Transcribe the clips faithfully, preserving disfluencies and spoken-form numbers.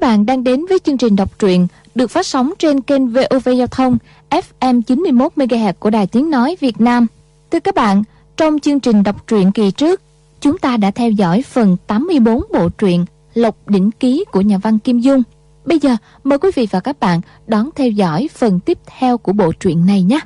bạn đang đến với chương trình đọc truyện được phát sóng trên kênh vê o vê Giao thông ép em chín mươi mốt mê ga héc của Đài Tiếng Nói Việt Nam. Thưa các bạn, trong chương trình đọc truyện kỳ trước, chúng ta đã theo dõi phần tám mươi tư bộ truyện Lộc Đỉnh Ký của nhà văn Kim Dung. Bây giờ, mời quý vị và các bạn đón theo dõi phần tiếp theo của bộ truyện này nhé.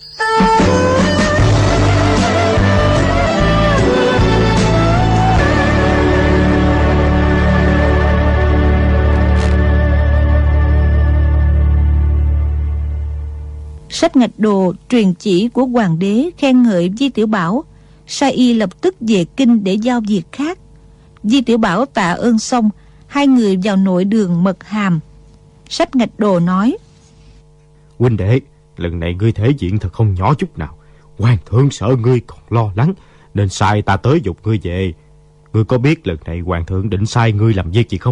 Sách Ngạch Đồ truyền chỉ của hoàng đế khen ngợi Di Tiểu Bảo, sai y lập tức về kinh để giao việc khác. Di Tiểu Bảo tạ ơn xong, hai người vào nội đường mật hàm. Sách Ngạch Đồ nói: huynh đệ, lần này ngươi thể diện thật không nhỏ chút nào. Hoàng thượng sợ ngươi còn lo lắng, nên sai ta tới dục ngươi về. Ngươi có biết lần này hoàng thượng định sai ngươi làm việc gì không?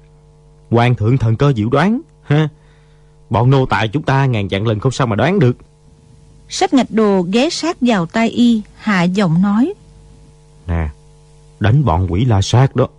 Hoàng thượng thần cơ diệu đoán ha. Bọn nô tài chúng ta ngàn vạn lần không sao mà đoán được. Sách Ngạch Đồ ghé sát vào tai y, hạ giọng nói: nè, đánh bọn quỷ La Sát đó.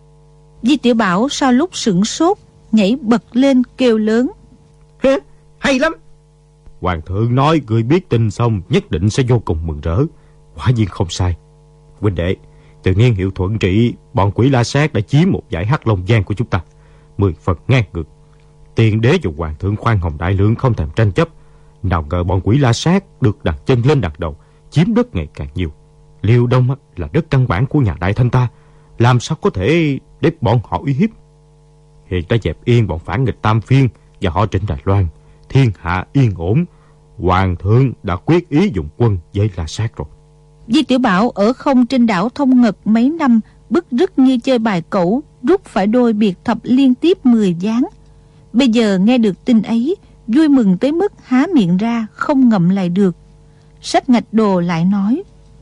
Di Tiểu Bảo sau lúc sửng sốt, nhảy bật lên kêu lớn: Hê, hay lắm. Hoàng thượng nói ngươi biết tin xong nhất định sẽ vô cùng mừng rỡ. Quả nhiên không sai. Huynh đệ, từ niên hiệu Thuận Trị, bọn quỷ La Sát đã chiếm một dải Hắc Long Giang của chúng ta, mười phần ngang ngược. Tiền đế và hoàng thượng khoan hồng đại lượng không thèm tranh chấp. Nào ngờ bọn quỷ La Sát được đặt chân lên đặt đầu, chiếm đất ngày càng nhiều. Liêu Đông là đất căn bản của nhà Đại Thanh ta, làm sao có thể để bọn họ uy hiếp. Hiện đã dẹp yên bọn phản nghịch Tam Phiên và họ Trịnh Đài Loan, thiên hạ yên ổn. Hoàng thượng đã quyết ý dùng quân với La Sát rồi. Di Tiểu Bảo ở không trên đảo Thông Ngật mấy năm, bứt rứt như chơi bài cẩu, rút phải đôi biệt thập liên tiếp mười ván. Bây giờ nghe được tin ấy, vui mừng tới mức há miệng ra không ngậm lại được. Sách Ngạch Đồ lại nói: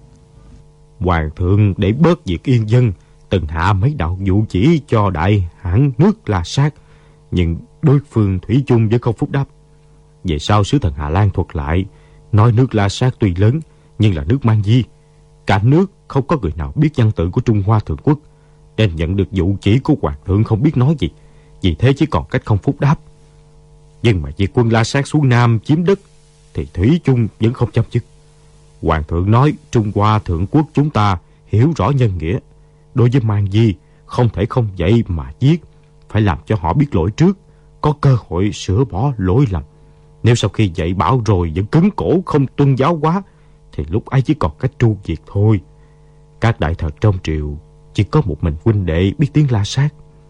Hoàng thượng để bớt việc yên dân, từng hạ mấy đạo dụ chỉ cho đại hãn nước La Sát, nhưng đối phương thủy chung vẫn không phúc đáp. Về sau sứ thần Hà Lan thuật lại, nói nước La Sát tuy lớn nhưng là nước mang di, cả nước không có người nào biết văn tự của Trung Hoa Thượng Quốc, nên nhận được dụ chỉ của hoàng thượng không biết nói gì, vì thế chỉ còn cách không phúc đáp. Nhưng mà việc quân La Sát xuống Nam chiếm đất thì thủy chung vẫn không chấm dứt. Hoàng thượng nói Trung Hoa Thượng Quốc chúng ta hiểu rõ nhân nghĩa, đối với mang di không thể không dạy mà giết, phải làm cho họ biết lỗi trước, có cơ hội sửa bỏ lỗi lầm. Nếu sau khi dạy bảo rồi vẫn cứng cổ không tuân giáo hóa, thì lúc ấy chỉ còn cách tru diệt thôi. Các đại thần trong triều chỉ có một mình huynh đệ biết tiếng La Sát.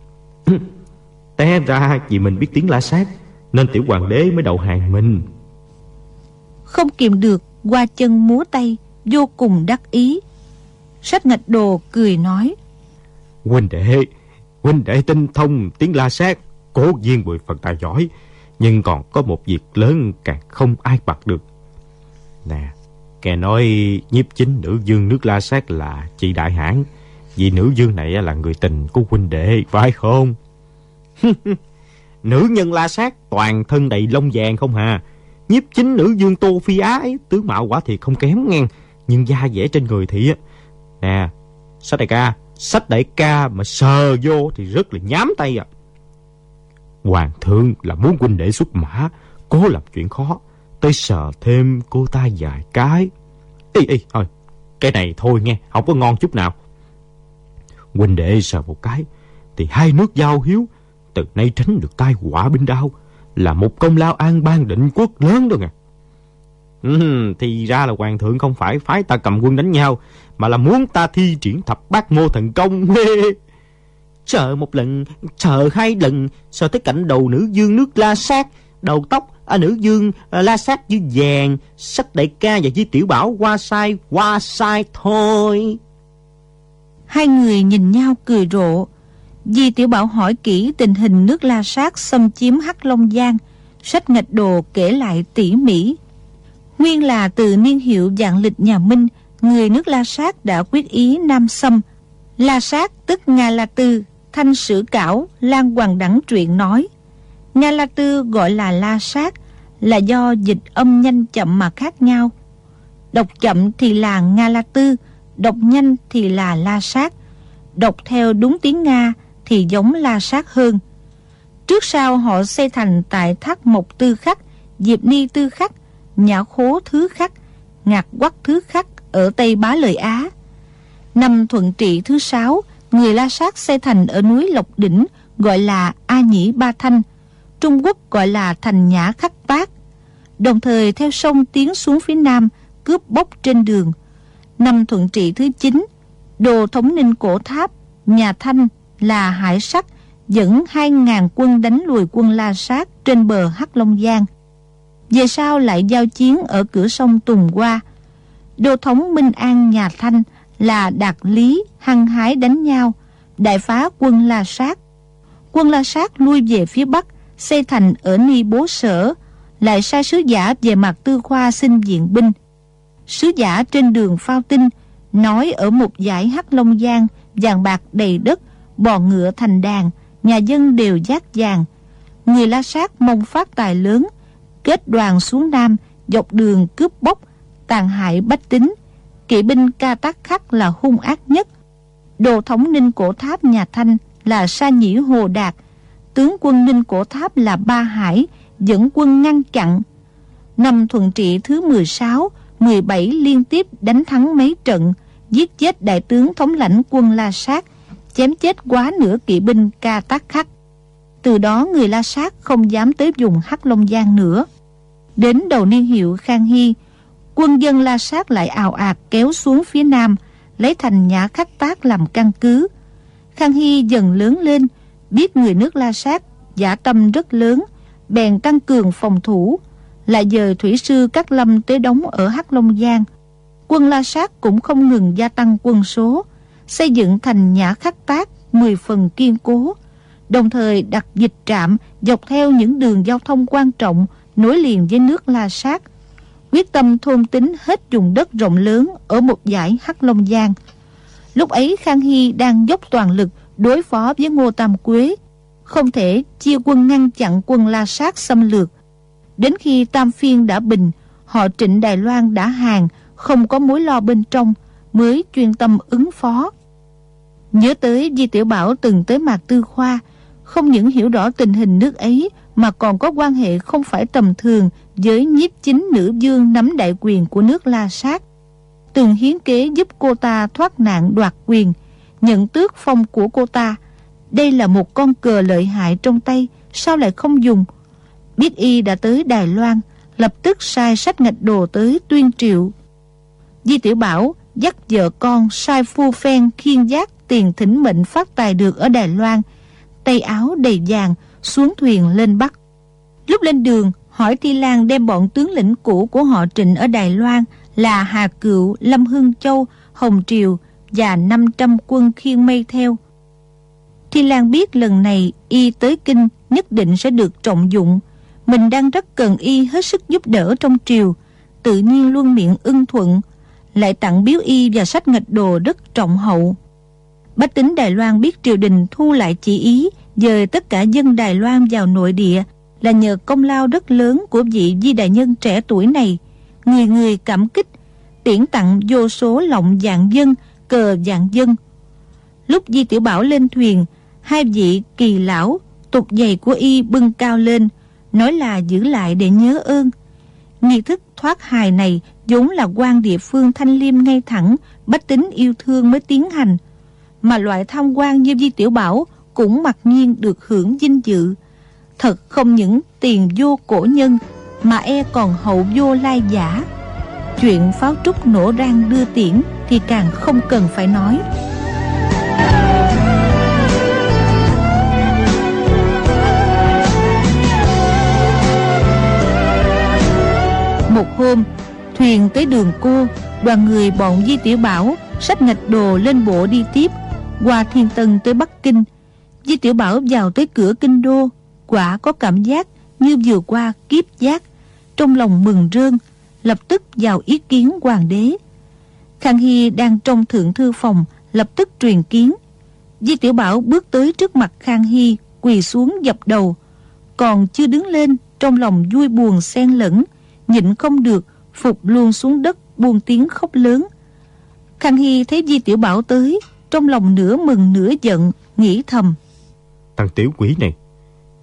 Té ra vì mình biết tiếng La Sát nên tiểu hoàng đế mới đầu hàng mình. Không kìm được, qua chân múa tay, vô cùng đắc ý. Sách Ngạch Đồ cười nói: Huynh đệ, huynh đệ tinh thông tiếng La Sát, cố nhiên mười phần tài giỏi, nhưng còn có một việc lớn càng không ai bặt được. Nè, nghe nói nhiếp chính nữ vương nước La Sát là chị Đại Hãn, vì nữ vương này là người tình của huynh đệ, phải không? Nữ nhân La Sát toàn thân đầy lông vàng không hà. Nhiếp chính nữ vương Tô Phi Á ấy, tướng mạo quả thiệt không kém nghe, nhưng da dẻ trên người thì nè, sách đại ca, sách đại ca mà sờ vô thì rất là nhám tay à. Hoàng thượng là muốn huynh đệ xuất mã, cố làm chuyện khó, tới sờ thêm cô ta vài cái. Ê ê thôi, cái này thôi nghe, không có ngon chút nào. Huynh đệ sờ một cái thì hai nước giao hiếu, từ nay tránh được tai họa binh đao, là một công lao an bang định quốc lớn đó nè. Ừ, thì ra là hoàng thượng không phải phái ta cầm quân đánh nhau, mà là muốn ta thi triển thập bát mô thần công. Sợ một lần, sợ hai lần, sợ tới cạnh đầu nữ vương nước La Sát, đầu tóc à, nữ vương à, La Sát như vàng. Sách đại ca và Di Tiểu Bảo qua sai, qua sai thôi. Hai người nhìn nhau cười rộ. Di Tiểu Bảo hỏi kỹ tình hình nước La Sát xâm chiếm Hắc Long Giang. Sách Ngạch Đồ kể lại tỉ mỉ. Nguyên là từ niên hiệu vạn lịch nhà Minh, người nước La Sát đã quyết ý nam xâm. La Sát tức Nga La Tư, Thanh Sử Cảo, Lan Hoàng Đẳng truyện nói. Nga La Tư gọi là La Sát là do dịch âm nhanh chậm mà khác nhau. Đọc chậm thì là Nga La Tư, đọc nhanh thì là La Sát. Đọc theo đúng tiếng Nga thì giống La Sát hơn. Trước sau họ xây thành tại Thác Mộc Tư Khắc, Diệp Ni Tư Khắc, Nhã Khố Thứ Khắc, Ngạc Quắc Thứ Khắc ở Tây Bá Lợi Á. Năm Thuận Trị thứ sáu, người La Sát xây thành ở núi Lộc Đỉnh, gọi là A Nhĩ Ba Thanh, Trung Quốc gọi là thành Nhã Khắc Tác, đồng thời theo sông tiến xuống phía nam, cướp bóc trên đường. Năm Thuận Trị thứ chín, Đồ Thống Ninh Cổ Tháp, nhà Thanh là Hải Sắc dẫn hai ngàn quân đánh lùi quân La Sát trên bờ Hắc Long Giang. Về sau lại giao chiến ở cửa sông Tùng Hoa. Đô thống Minh An nhà Thanh là Đạt Lý hăng hái đánh nhau, đại phá quân La Sát. Quân La Sát lui về phía bắc, xây thành ở Ni Bố Sở, lại sai sứ giả về Mạc Tư Khoa xin viện binh. Sứ giả trên đường phao tin, nói ở một dải Hắc Long Giang, vàng bạc đầy đất, bò ngựa thành đàn, nhà dân đều dát vàng. Người La Sát mong phát tài lớn, kết đoàn xuống Nam, dọc đường cướp bóc, tàn hại bách tính. Kỵ binh Ca Tác Khắc là hung ác nhất. Đồ thống Ninh Cổ Tháp nhà Thanh là Sa Nhĩ Hồ Đạt, tướng quân Ninh Cổ Tháp là Ba Hải, dẫn quân ngăn chặn. Năm Thuận Trị thứ mười sáu, mười bảy liên tiếp đánh thắng mấy trận, giết chết đại tướng thống lãnh quân La Sát, chém chết quá nửa kỵ binh Ca Tác Khắc. Từ đó người La Sát không dám tới vùng Hắc Long Giang nữa. Đến đầu niên hiệu Khang Hy, quân dân La Sát lại ào ạt kéo xuống phía nam, lấy thành Nhã Khắc Tác làm căn cứ. Khang Hy dần lớn lên, biết người nước La Sát dã tâm rất lớn, bèn tăng cường phòng thủ, lại dời thủy sư Cát Lâm tới đóng ở Hắc Long Giang. Quân La Sát cũng không ngừng gia tăng quân số, xây dựng thành Nhã Khắc Tác mười phần kiên cố, đồng thời đặt dịch trạm dọc theo những đường giao thông quan trọng nối liền với nước La Sát, quyết tâm thôn tính hết vùng đất rộng lớn ở một dải Hắc Long Giang. Lúc ấy Khang Hy đang dốc toàn lực đối phó với Ngô Tam Quế, không thể chia quân ngăn chặn quân La Sát xâm lược. Đến khi Tam Phiên đã bình, họ Trịnh Đài Loan đã hàng, không có mối lo bên trong, mới chuyên tâm ứng phó. Nhớ tới Di Tiểu Bảo từng tới Mạc Tư Khoa, không những hiểu rõ tình hình nước ấy mà còn có quan hệ không phải tầm thường với nhiếp chính nữ vương nắm đại quyền của nước La Sát, từng hiến kế giúp cô ta thoát nạn đoạt quyền, nhận tước phong của cô ta. Đây là một con cờ lợi hại trong tay, sao lại không dùng? Biết y đã tới Đài Loan, lập tức sai Sách Ngạch Đồ tới tuyên triệu. Di Tiểu Bảo dắt vợ con sai phu phen khiên giác tiền thỉnh mệnh phát tài được ở Đài Loan, tay áo đầy vàng, xuống thuyền lên Bắc. Lúc lên đường, hỏi Thi Lan đem bọn tướng lĩnh cũ của họ Trịnh ở Đài Loan là Hà Cựu, Lâm Hưng Châu, Hồng Triều và năm trăm quân khiêng mây theo. Thi Lan biết lần này y tới Kinh nhất định sẽ được trọng dụng, mình đang rất cần y hết sức giúp đỡ trong triều, tự nhiên luôn miệng ưng thuận, lại tặng biếu y và Sách Ngạch Đồ rất trọng hậu. Bách tính Đài Loan biết triều đình thu lại chỉ ý dời tất cả dân Đài Loan vào nội địa là nhờ công lao rất lớn của vị Di đại nhân trẻ tuổi này, người người cảm kích, tiễn tặng vô số lọng vạn dân, cờ vạn dân. Lúc Di Tiểu Bảo lên thuyền, hai vị kỳ lão tục giày của y bưng cao lên, nói là giữ lại để nhớ ơn. Nghi thức thoát hài này vốn là quan địa phương thanh liêm ngay thẳng, bách tính yêu thương mới tiến hành, mà loại tham quan như Di Tiểu Bảo cũng mặc nhiên được hưởng vinh dự. Thật không những tiền vô cổ nhân, mà e còn hậu vô lai giả. Chuyện pháo trúc nổ rang đưa tiễn thì càng không cần phải nói. Một hôm, thuyền tới Đường Cô, đoàn người bọn Di Tiểu Bảo, Sách Ngạch Đồ lên bộ đi tiếp, qua Thiên Tân tới Bắc Kinh. Di Tiểu Bảo vào tới cửa kinh đô, quả có cảm giác như vừa qua kiếp giác, trong lòng mừng rơn, lập tức vào ý kiến hoàng đế. Khang Hy đang trong thượng thư phòng, lập tức truyền kiến. Di Tiểu Bảo bước tới trước mặt Khang Hy, quỳ xuống dập đầu, còn chưa đứng lên, trong lòng vui buồn xen lẫn, nhịn không được, phục luôn xuống đất buông tiếng khóc lớn. Khang Hy thấy Di Tiểu Bảo tới, trong lòng nửa mừng nửa giận, nghĩ thầm: Thằng tiểu quỷ này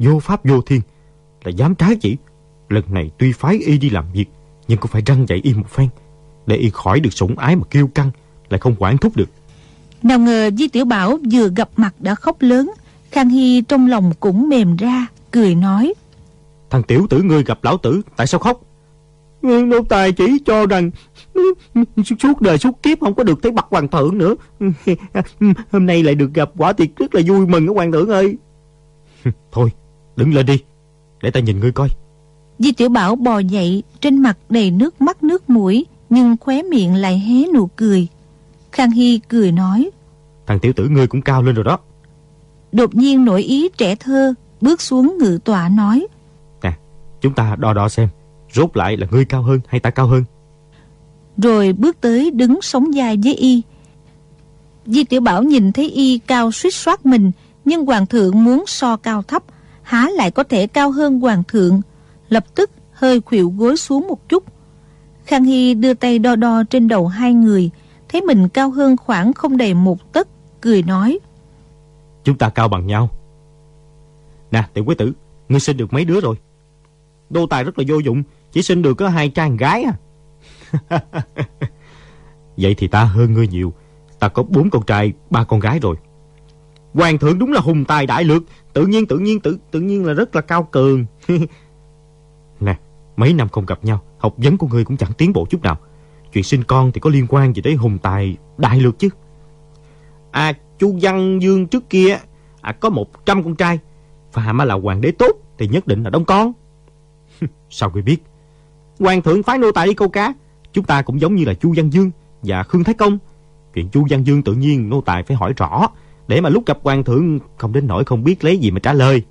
vô pháp vô thiên, là dám trái chỉ. Lần này tuy phái y đi làm việc, nhưng cũng phải răn dạy y một phen, để y khỏi được sủng ái mà kiêu căng, lại không quản thúc được. Nào ngờ Di Tiểu Bảo vừa gặp mặt đã khóc lớn. Khang Hy trong lòng cũng mềm ra, cười nói: Thằng tiểu tử ngươi gặp lão tử, tại sao khóc? Nô tài chỉ cho rằng suốt đời suốt kiếp không có được thấy mặt hoàng thượng nữa, hôm nay lại được gặp, quả thiệt rất là vui mừng đó hoàng thượng ơi. Thôi đứng lên đi, để ta nhìn ngươi coi. Di Tiểu Bảo bò dậy, trên mặt đầy nước mắt nước mũi, nhưng khóe miệng lại hé nụ cười. Khang Hy cười nói: Thằng tiểu tử ngươi cũng cao lên rồi đó. Đột nhiên nổi ý trẻ thơ, bước xuống ngự tọa nói: Nè, chúng ta đo đo xem, rốt lại là ngươi cao hơn hay ta cao hơn. Rồi bước tới đứng sóng vai với y. Di Tiểu Bảo nhìn thấy y cao suýt soát mình, nhưng hoàng thượng muốn so cao thấp, há lại có thể cao hơn hoàng thượng, lập tức hơi khuỵu gối xuống một chút. Khang Hy đưa tay đo đo trên đầu hai người, thấy mình cao hơn khoảng không đầy một tấc, cười nói: Chúng ta cao bằng nhau. Nè tiểu quý tử, ngươi sinh được mấy đứa rồi? Đô tài rất là vô dụng, chỉ sinh được có hai trai một gái à. Vậy thì ta hơn ngươi nhiều, ta có bốn con trai ba con gái rồi. Hoàng thượng đúng là hùng tài đại lược, tự nhiên tự nhiên tự tự nhiên là rất là cao cường. Nè, mấy năm không gặp nhau, học vấn của ngươi cũng chẳng tiến bộ chút nào. Chuyện sinh con thì có liên quan gì tới hùng tài đại lược chứ? À, Chu Văn Dương trước kia à, có một trăm con trai, và mà là hoàng đế tốt thì nhất định là đông con. Sao ngươi biết? Hoàng thượng phái nô tài đi câu cá, chúng ta cũng giống như là Chu Văn Dương và Khương Thái Công. Chuyện Chu Văn Dương tự nhiên nô tài phải hỏi rõ, để mà lúc gặp hoàng thượng không đến nỗi không biết lấy gì mà trả lời.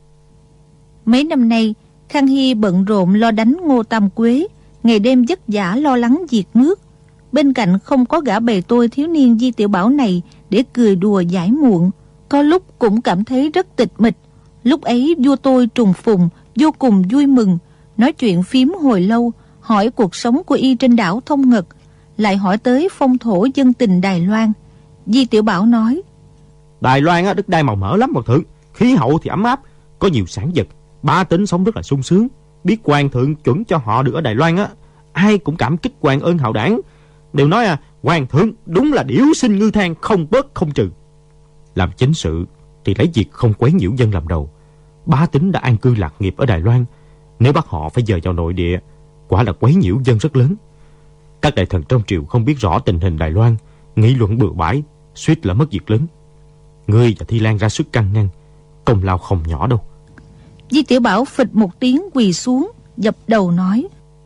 Mấy năm nay Khang Hy bận rộn lo đánh Ngô Tam Quế, ngày đêm vất vả lo lắng việc nước. Bên cạnh không có gã bầy tôi thiếu niên Di Tiểu Bảo này để cười đùa giải muộn, có lúc cũng cảm thấy rất tịch mịch. Lúc ấy vua tôi trùng phùng vô cùng vui mừng, nói chuyện phím hồi lâu, hỏi cuộc sống của y trên đảo Thông Ngật, lại hỏi tới phong thổ dân tình Đài Loan. Di Tiểu Bảo nói: Đài Loan á, đất đai màu mỡ lắm hoàng thượng, khí hậu thì ấm áp, có nhiều sản vật, bá tính sống rất là sung sướng. Biết hoàng thượng chuẩn cho họ được ở Đài Loan á, ai cũng cảm kích hoàng ơn hào đảng, đều nói à, hoàng thượng đúng là điểu sinh ngư thang, không bớt không trừ. Làm chính sự thì lấy việc không quấy nhiễu dân làm đầu. Bá tính đã an cư lạc nghiệp ở Đài Loan, nếu bắt họ phải dời vào nội địa, quả là quấy nhiễu dân rất lớn. Các đại thần trong triều không biết rõ tình hình Đài Loan, nghị luận bừa bãi, suýt là mất việc lớn. Ngươi và Thi Lan ra sức can ngăn, công lao không nhỏ đâu. Di Tiểu Bảo phịch một tiếng quỳ xuống, dập đầu nói: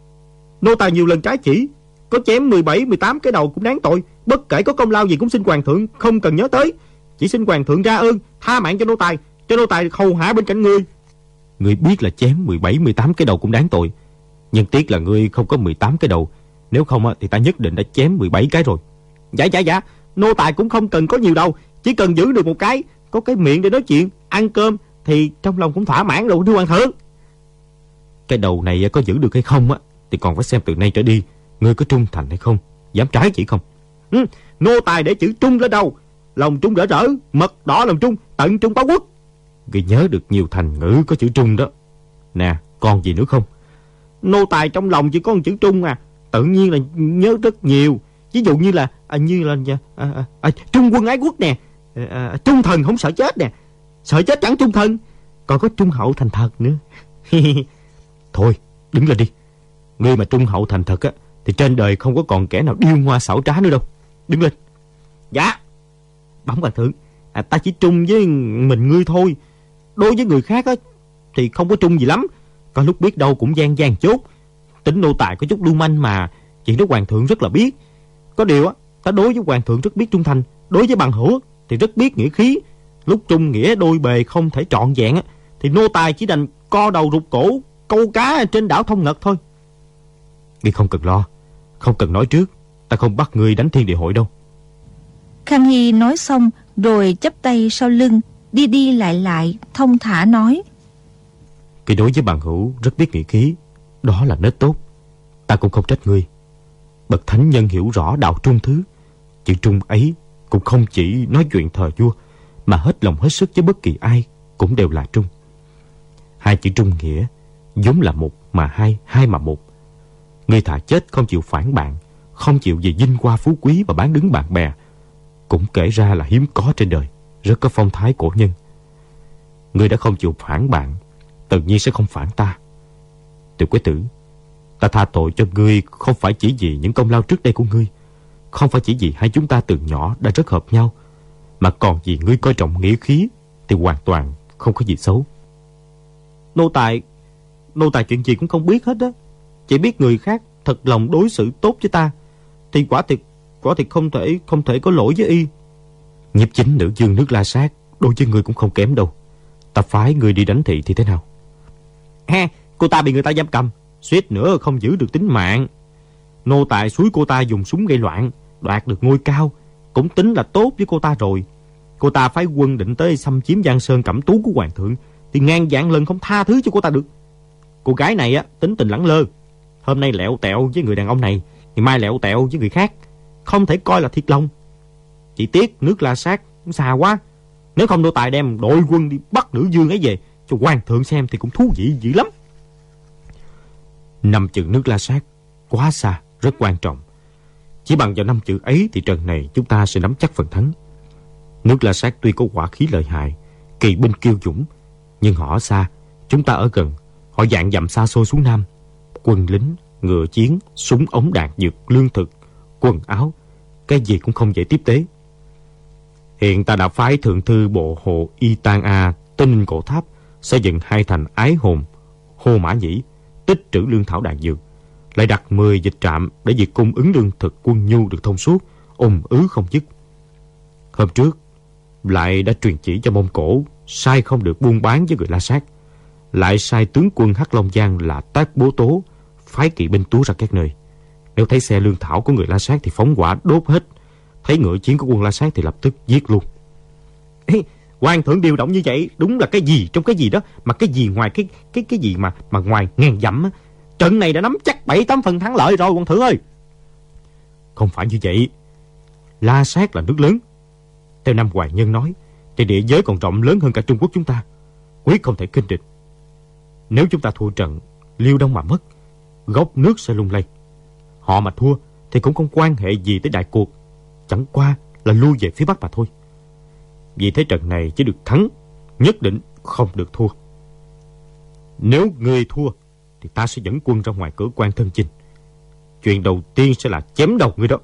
Nô tài nhiều lần trái chỉ, có chém mười bảy mười tám cái đầu cũng đáng tội. Bất kể có công lao gì cũng xin hoàng thượng không cần nhớ tới, chỉ xin hoàng thượng ra ơn tha mạng cho nô tài, cho nô tài hầu hạ bên cạnh ngươi. Ngươi biết là chém mười bảy mười tám cái đầu cũng đáng tội, nhưng tiếc là ngươi không có mười tám cái đầu, nếu không thì ta nhất định đã chém mười bảy cái rồi. Dạ dạ dạ, nô tài cũng không cần có nhiều đầu, chỉ cần giữ được một cái, có cái miệng để nói chuyện, ăn cơm thì trong lòng cũng thỏa mãn rồi thưa hoàng thượng. Cái đầu này có giữ được hay không á thì còn phải xem từ nay trở đi ngươi có trung thành hay không, dám trái chỉ không. Ừ, nô tài để chữ trung lên đầu, lòng trung rỡ rỡ, mật đỏ lòng trung, tận trung báo quốc. Ngươi nhớ được nhiều thành ngữ có chữ trung đó. Nè, còn gì nữa không? Nô tài trong lòng chỉ có một chữ trung à, tự nhiên là nhớ rất nhiều. Ví dụ như là à, như là à, à, à, trung quân ái quốc nè, à, à, trung thần không sợ chết nè, sợ chết chẳng trung thần, còn có trung hậu thành thật nữa. Thôi đứng lên đi, ngươi mà trung hậu thành thật á thì trên đời không có còn kẻ nào điêu ngoa xảo trá nữa đâu. Đứng lên. Dạ bẩm hoàng thượng, à, ta chỉ trung với mình ngươi thôi, đối với người khác á thì không có trung gì lắm, có lúc biết đâu cũng gian gian chốt. Tính nô tài có chút lưu manh mà, chuyện đó hoàng thượng rất là biết. Có điều á, ta đối với hoàng thượng rất biết trung thành, đối với bằng hữu thì rất biết nghĩa khí. Lúc trung nghĩa đôi bề không thể trọn vẹn á thì nô tài chỉ đành co đầu rụt cổ câu cá trên đảo Thông Ngật thôi. Ngươi không cần lo, không cần nói trước, ta không bắt ngươi đánh thiên địa hội đâu. Khang Hy nói xong rồi chắp tay sau lưng, đi đi lại lại thông thả nói: Cái đối với bằng hữu rất biết nghĩa khí, đó là nết tốt, ta cũng không trách ngươi. Bậc thánh nhân hiểu rõ đạo trung thứ, chữ trung ấy cũng không chỉ nói chuyện thờ vua, mà hết lòng hết sức với bất kỳ ai cũng đều là trung. Hai chữ trung nghĩa vốn là một mà hai, hai mà một. Ngươi thà chết không chịu phản bạn, không chịu vì vinh hoa phú quý mà bán đứng bạn bè, cũng kể ra là hiếm có trên đời, rất có phong thái cổ nhân. Ngươi đã không chịu phản bạn, tự nhiên sẽ không phản ta. Tiểu Quế Tử, ta tha tội cho ngươi không phải chỉ vì những công lao trước đây của ngươi, không phải chỉ vì hai chúng ta từ nhỏ đã rất hợp nhau, mà còn vì ngươi coi trọng nghĩa khí thì hoàn toàn không có gì xấu. Nô tài, nô tài chuyện gì cũng không biết hết đó, chỉ biết người khác thật lòng đối xử tốt với ta thì quả thiệt quả thiệt không thể không thể có lỗi với y. Nhiếp chính nữ dương nước La Sát đối với ngươi cũng không kém đâu. Ta phái ngươi đi đánh thị thì thế nào? Ha, cô ta bị người ta giam cầm, suýt nữa không giữ được tính mạng. Nô tài xúi cô ta dùng súng gây loạn, đoạt được ngôi cao, cũng tính là tốt với cô ta rồi. Cô ta phái quân định tới xâm chiếm Giang Sơn Cẩm Tú của hoàng thượng, thì ngàn vạn lần không tha thứ cho cô ta được. Cô gái này á, tính tình lẳng lơ, hôm nay lẹo tẹo với người đàn ông này, thì mai lẹo tẹo với người khác, không thể coi là thiệt lòng. Chỉ tiếc nước La Sát xa quá, nếu không nô tài đem đội quân đi bắt nữ dương ấy về cho hoàng thượng xem thì cũng thú vị dữ lắm. Năm chữ nước La Sát quá xa, rất quan trọng. Chỉ bằng vào năm chữ ấy thì trận này chúng ta sẽ nắm chắc phần thắng. Nước La Sát tuy có hỏa khí lợi hại, kỳ binh kiêu dũng, nhưng họ ở xa, chúng ta ở gần. Họ vạn dặm xa xôi xuống Nam, quân lính, ngựa chiến, súng ống đạn dược, lương thực, quần áo, cái gì cũng không dễ tiếp tế. Hiện ta đã phái thượng thư bộ hộ Y Tan A Tây Ninh Cổ Tháp xây dựng hai thành Ái Hồn, Hồ Mã Nhĩ, tích trữ lương thảo đạn dược, lại đặt mười dịch trạm để việc cung ứng lương thực quân nhu được thông suốt, ùn ứ không dứt. Hôm trước lại đã truyền chỉ cho Mông Cổ sai không được buôn bán với người La Sát, lại sai tướng quân Hắc Long Giang là Tác Bố Tố phái kỵ binh túa ra các nơi. Nếu thấy xe lương thảo của người La Sát thì phóng hỏa đốt hết, thấy ngựa chiến của quân La Sát thì lập tức giết luôn. Ê, hoàng thượng điều động như vậy đúng là cái gì trong cái gì đó, mà cái gì ngoài cái cái cái gì mà mà ngoài ngàn dặm á. Trận này đã nắm chắc bảy tám phần thắng lợi rồi hoàng thượng ơi. Không phải như vậy. La Sát là nước lớn. Theo Nam Hoài Nhân nói thì địa giới còn rộng lớn hơn cả Trung Quốc chúng ta, quyết không thể khinh địch. Nếu chúng ta thua trận, Liêu Đông mà mất, gốc nước sẽ lung lay. Họ mà thua thì cũng không quan hệ gì tới đại cuộc, chẳng qua là lui về phía Bắc mà thôi. Vì thế trận này chỉ được thắng, nhất định không được thua. Nếu ngươi thua thì ta sẽ dẫn quân ra ngoài cửa quan thân chinh. Chuyện đầu tiên sẽ là chém đầu ngươi đó.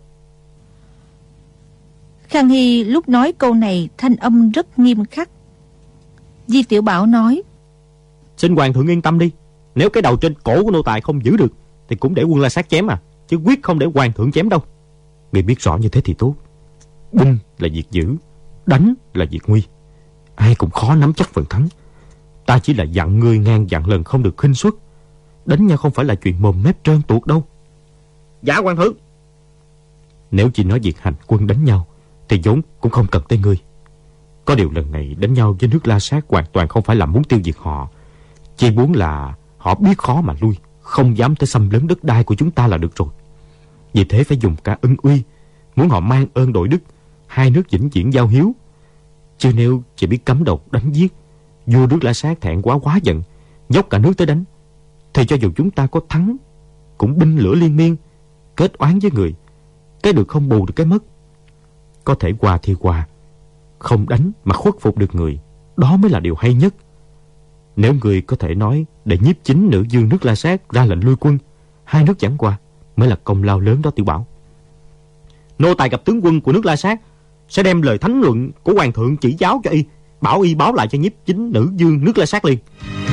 Khang Hy lúc nói câu này thanh âm rất nghiêm khắc. Di Tiểu Bảo nói: Xin hoàng thượng yên tâm đi, nếu cái đầu trên cổ của nô tài không giữ được thì cũng để quân La Sát chém à, chứ quyết không để hoàng thượng chém đâu. Ngươi biết rõ như thế thì tốt. Binh là việc giữ, đánh là việc nguy, ai cũng khó nắm chắc phần thắng. Ta chỉ là dặn ngươi ngàn dặn lần không được khinh suất. Đánh nhau không phải là chuyện mồm mép trơn tuột đâu. Dạ hoàng thượng. Nếu chỉ nói việc hành quân đánh nhau thì vốn cũng không cần tới ngươi. Có điều lần này đánh nhau với nước La Sát hoàn toàn không phải là muốn tiêu diệt họ, chỉ muốn là họ biết khó mà lui, không dám tới xâm lấn đất đai của chúng ta là được rồi. Vì thế phải dùng cả ân uy, muốn họ mang ơn đội đức, hai nước vĩnh viễn giao hiếu. Chứ nếu chỉ biết cấm đầu đánh giết, vua nước La Sát thẹn quá quá giận, dốc cả nước tới đánh, thì cho dù chúng ta có thắng cũng binh lửa liên miên, kết oán với người, cái được không bù được cái mất. Có thể qua thì qua, không đánh mà khuất phục được người, đó mới là điều hay nhất. Nếu người có thể nói để nhiếp chính nữ dương nước La Sát ra lệnh lui quân, hai nước chẳng qua, mới là công lao lớn đó Tiểu Bảo. Nô tài gặp tướng quân của nước La Sát sẽ đem lời thánh luận của hoàng thượng chỉ giáo cho y, bảo y báo lại cho nhiếp chính nữ dương nước La Sát liền.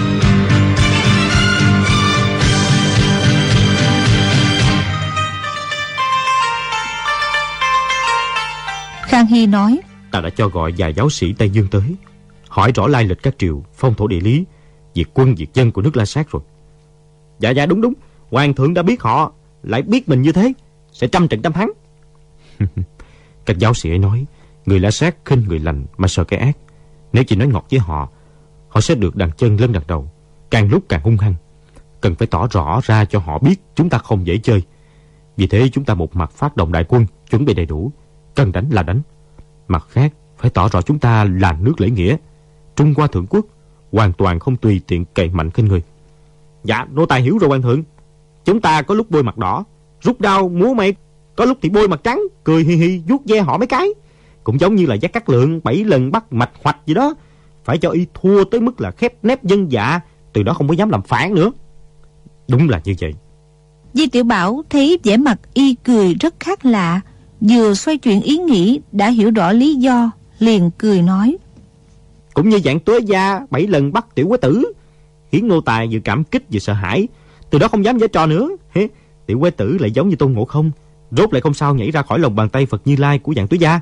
Khang Hy nói: Ta đã cho gọi vài giáo sĩ Tây Dương tới, hỏi rõ lai lịch các triều, phong thổ địa lý, việc quân việc dân của nước La Sát rồi. Dạ dạ đúng đúng, hoàng thượng đã biết họ, lại biết mình như thế, sẽ trăm trận trăm thắng. Các giáo sĩ ấy nói người La Sát khinh người lành mà sợ cái ác. Nếu chỉ nói ngọt với họ, họ sẽ được đằng chân lân đằng đầu, càng lúc càng hung hăng. Cần phải tỏ rõ ra cho họ biết chúng ta không dễ chơi. Vì thế chúng ta một mặt phát động đại quân, chuẩn bị đầy đủ, cần đánh là đánh. Mặt khác phải tỏ rõ chúng ta là nước lễ nghĩa, Trung Hoa thượng quốc, hoàn toàn không tùy tiện cậy mạnh khinh người. Dạ, nô tài hiểu rồi hoàng thượng. Chúng ta có lúc bôi mặt đỏ, rút đao múa may, có lúc thì bôi mặt trắng, cười hi hi vuốt ve họ mấy cái. Cũng giống như là Gia Cát Lượng bảy lần bắt mạch hoạch gì đó, phải cho y thua tới mức là khép nép dân dạ, từ đó không có dám làm phản nữa. Đúng là như vậy. Di Tiểu Bảo thấy vẻ mặt y cười rất khác lạ, vừa xoay chuyển ý nghĩ đã hiểu rõ lý do, liền cười nói: Cũng như dạng Tuế Gia bảy lần bắt Tiểu Quế Tử, khiến nô tài vừa cảm kích vừa sợ hãi, từ đó không dám giở trò nữa. Hế, Tiểu Quế Tử lại giống như Tôn Ngộ Không, rốt lại không sao nhảy ra khỏi lòng bàn tay Phật Như Lai của dạng Tuế Gia.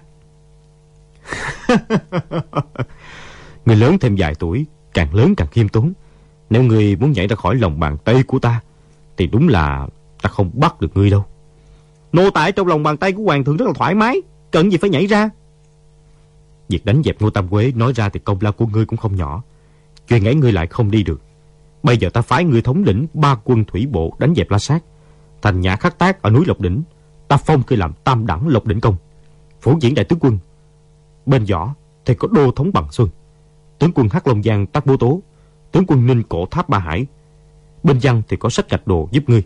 Người lớn thêm vài tuổi, càng lớn càng khiêm tốn. Nếu người muốn nhảy ra khỏi lòng bàn tay của ta, thì đúng là ta không bắt được ngươi đâu. Nô tài trong lòng bàn tay của hoàng thượng rất là thoải mái, cần gì phải nhảy ra. Việc đánh dẹp Ngô Tam Quế nói ra thì công lao của ngươi cũng không nhỏ. Chuyện ấy ngươi lại không đi được. Bây giờ ta phái ngươi thống lĩnh ba quân thủy bộ đánh dẹp La Sát. Thành Nhã Khắc Tác ở núi Lộc Đỉnh, ta phong ngươi làm tam đẳng Lộc Đỉnh Công, phổ diễn đại tướng quân. Bên võ thì có Đô Thống Bằng Xuân, tướng quân Hắc Long Giang Tác Bố Tố, tướng quân Ninh Cổ Tháp Ba Hải. Bên văn thì có Sách Gạch Đồ giúp ngươi.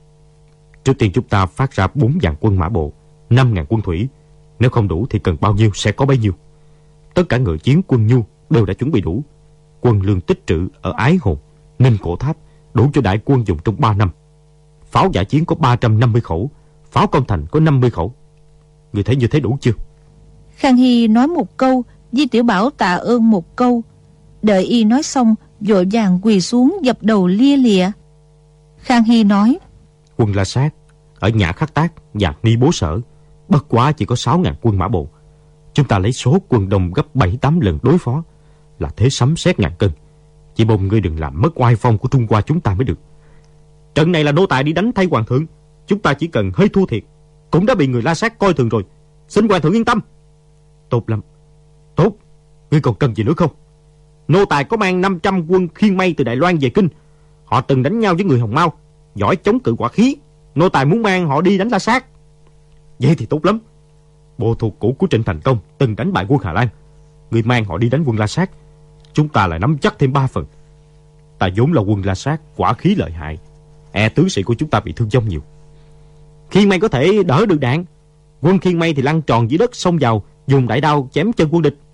Trước tiên chúng ta phát ra bốn vạn quân mã bộ, năm ngàn quân thủy. Nếu không đủ thì cần bao nhiêu sẽ có bấy nhiêu. Tất cả ngựa chiến quân nhu đều đã chuẩn bị đủ. Quân lương tích trữ ở Ái Hồn, Ninh Cổ Tháp đủ cho đại quân dùng trong ba năm. Pháo giả chiến có ba trăm năm mươi khẩu, pháo công thành có năm mươi khẩu. Người thấy như thế đủ chưa? Khang Hy nói một câu, Di Tiểu Bảo tạ ơn một câu. Đợi y nói xong, vội vàng quỳ xuống dập đầu lia lịa. Khang Hy nói: Quân La Sát ở Nhã Khắc Tác và Ni Bố Sở bất quá chỉ có sáu ngàn quân mã bộ. Chúng ta lấy số quân đông gấp bảy tám lần đối phó, là thế sấm sét ngàn cân. Chỉ mong ngươi đừng làm mất oai phong của Trung Hoa chúng ta mới được. Trận này là nô tài đi đánh thay hoàng thượng, chúng ta chỉ cần hơi thua thiệt cũng đã bị người La Sát coi thường rồi. Xin hoàng thượng yên tâm. Tốt lắm, tốt. Ngươi còn cần gì nữa không? Nô tài có mang năm trăm quân khiên mây từ Đài Loan về kinh. Họ từng đánh nhau với người Hồng Mao, giỏi chống cự hỏa khí. Nô tài muốn mang họ đi đánh La Sát. Vậy thì tốt lắm. Bộ thuộc cũ của Trịnh Thành Công từng đánh bại quân Hà Lan, ngươi mang họ đi đánh quân La Sát, chúng ta lại nắm chắc thêm ba phần. Ta vốn là quân La Sát quả khí lợi hại, e tướng sĩ của chúng ta bị thương vong nhiều. Khiên mây có thể đỡ được đạn, quân khiên mây thì lăn tròn dưới đất xông vào, dùng đại đao chém chân quân địch.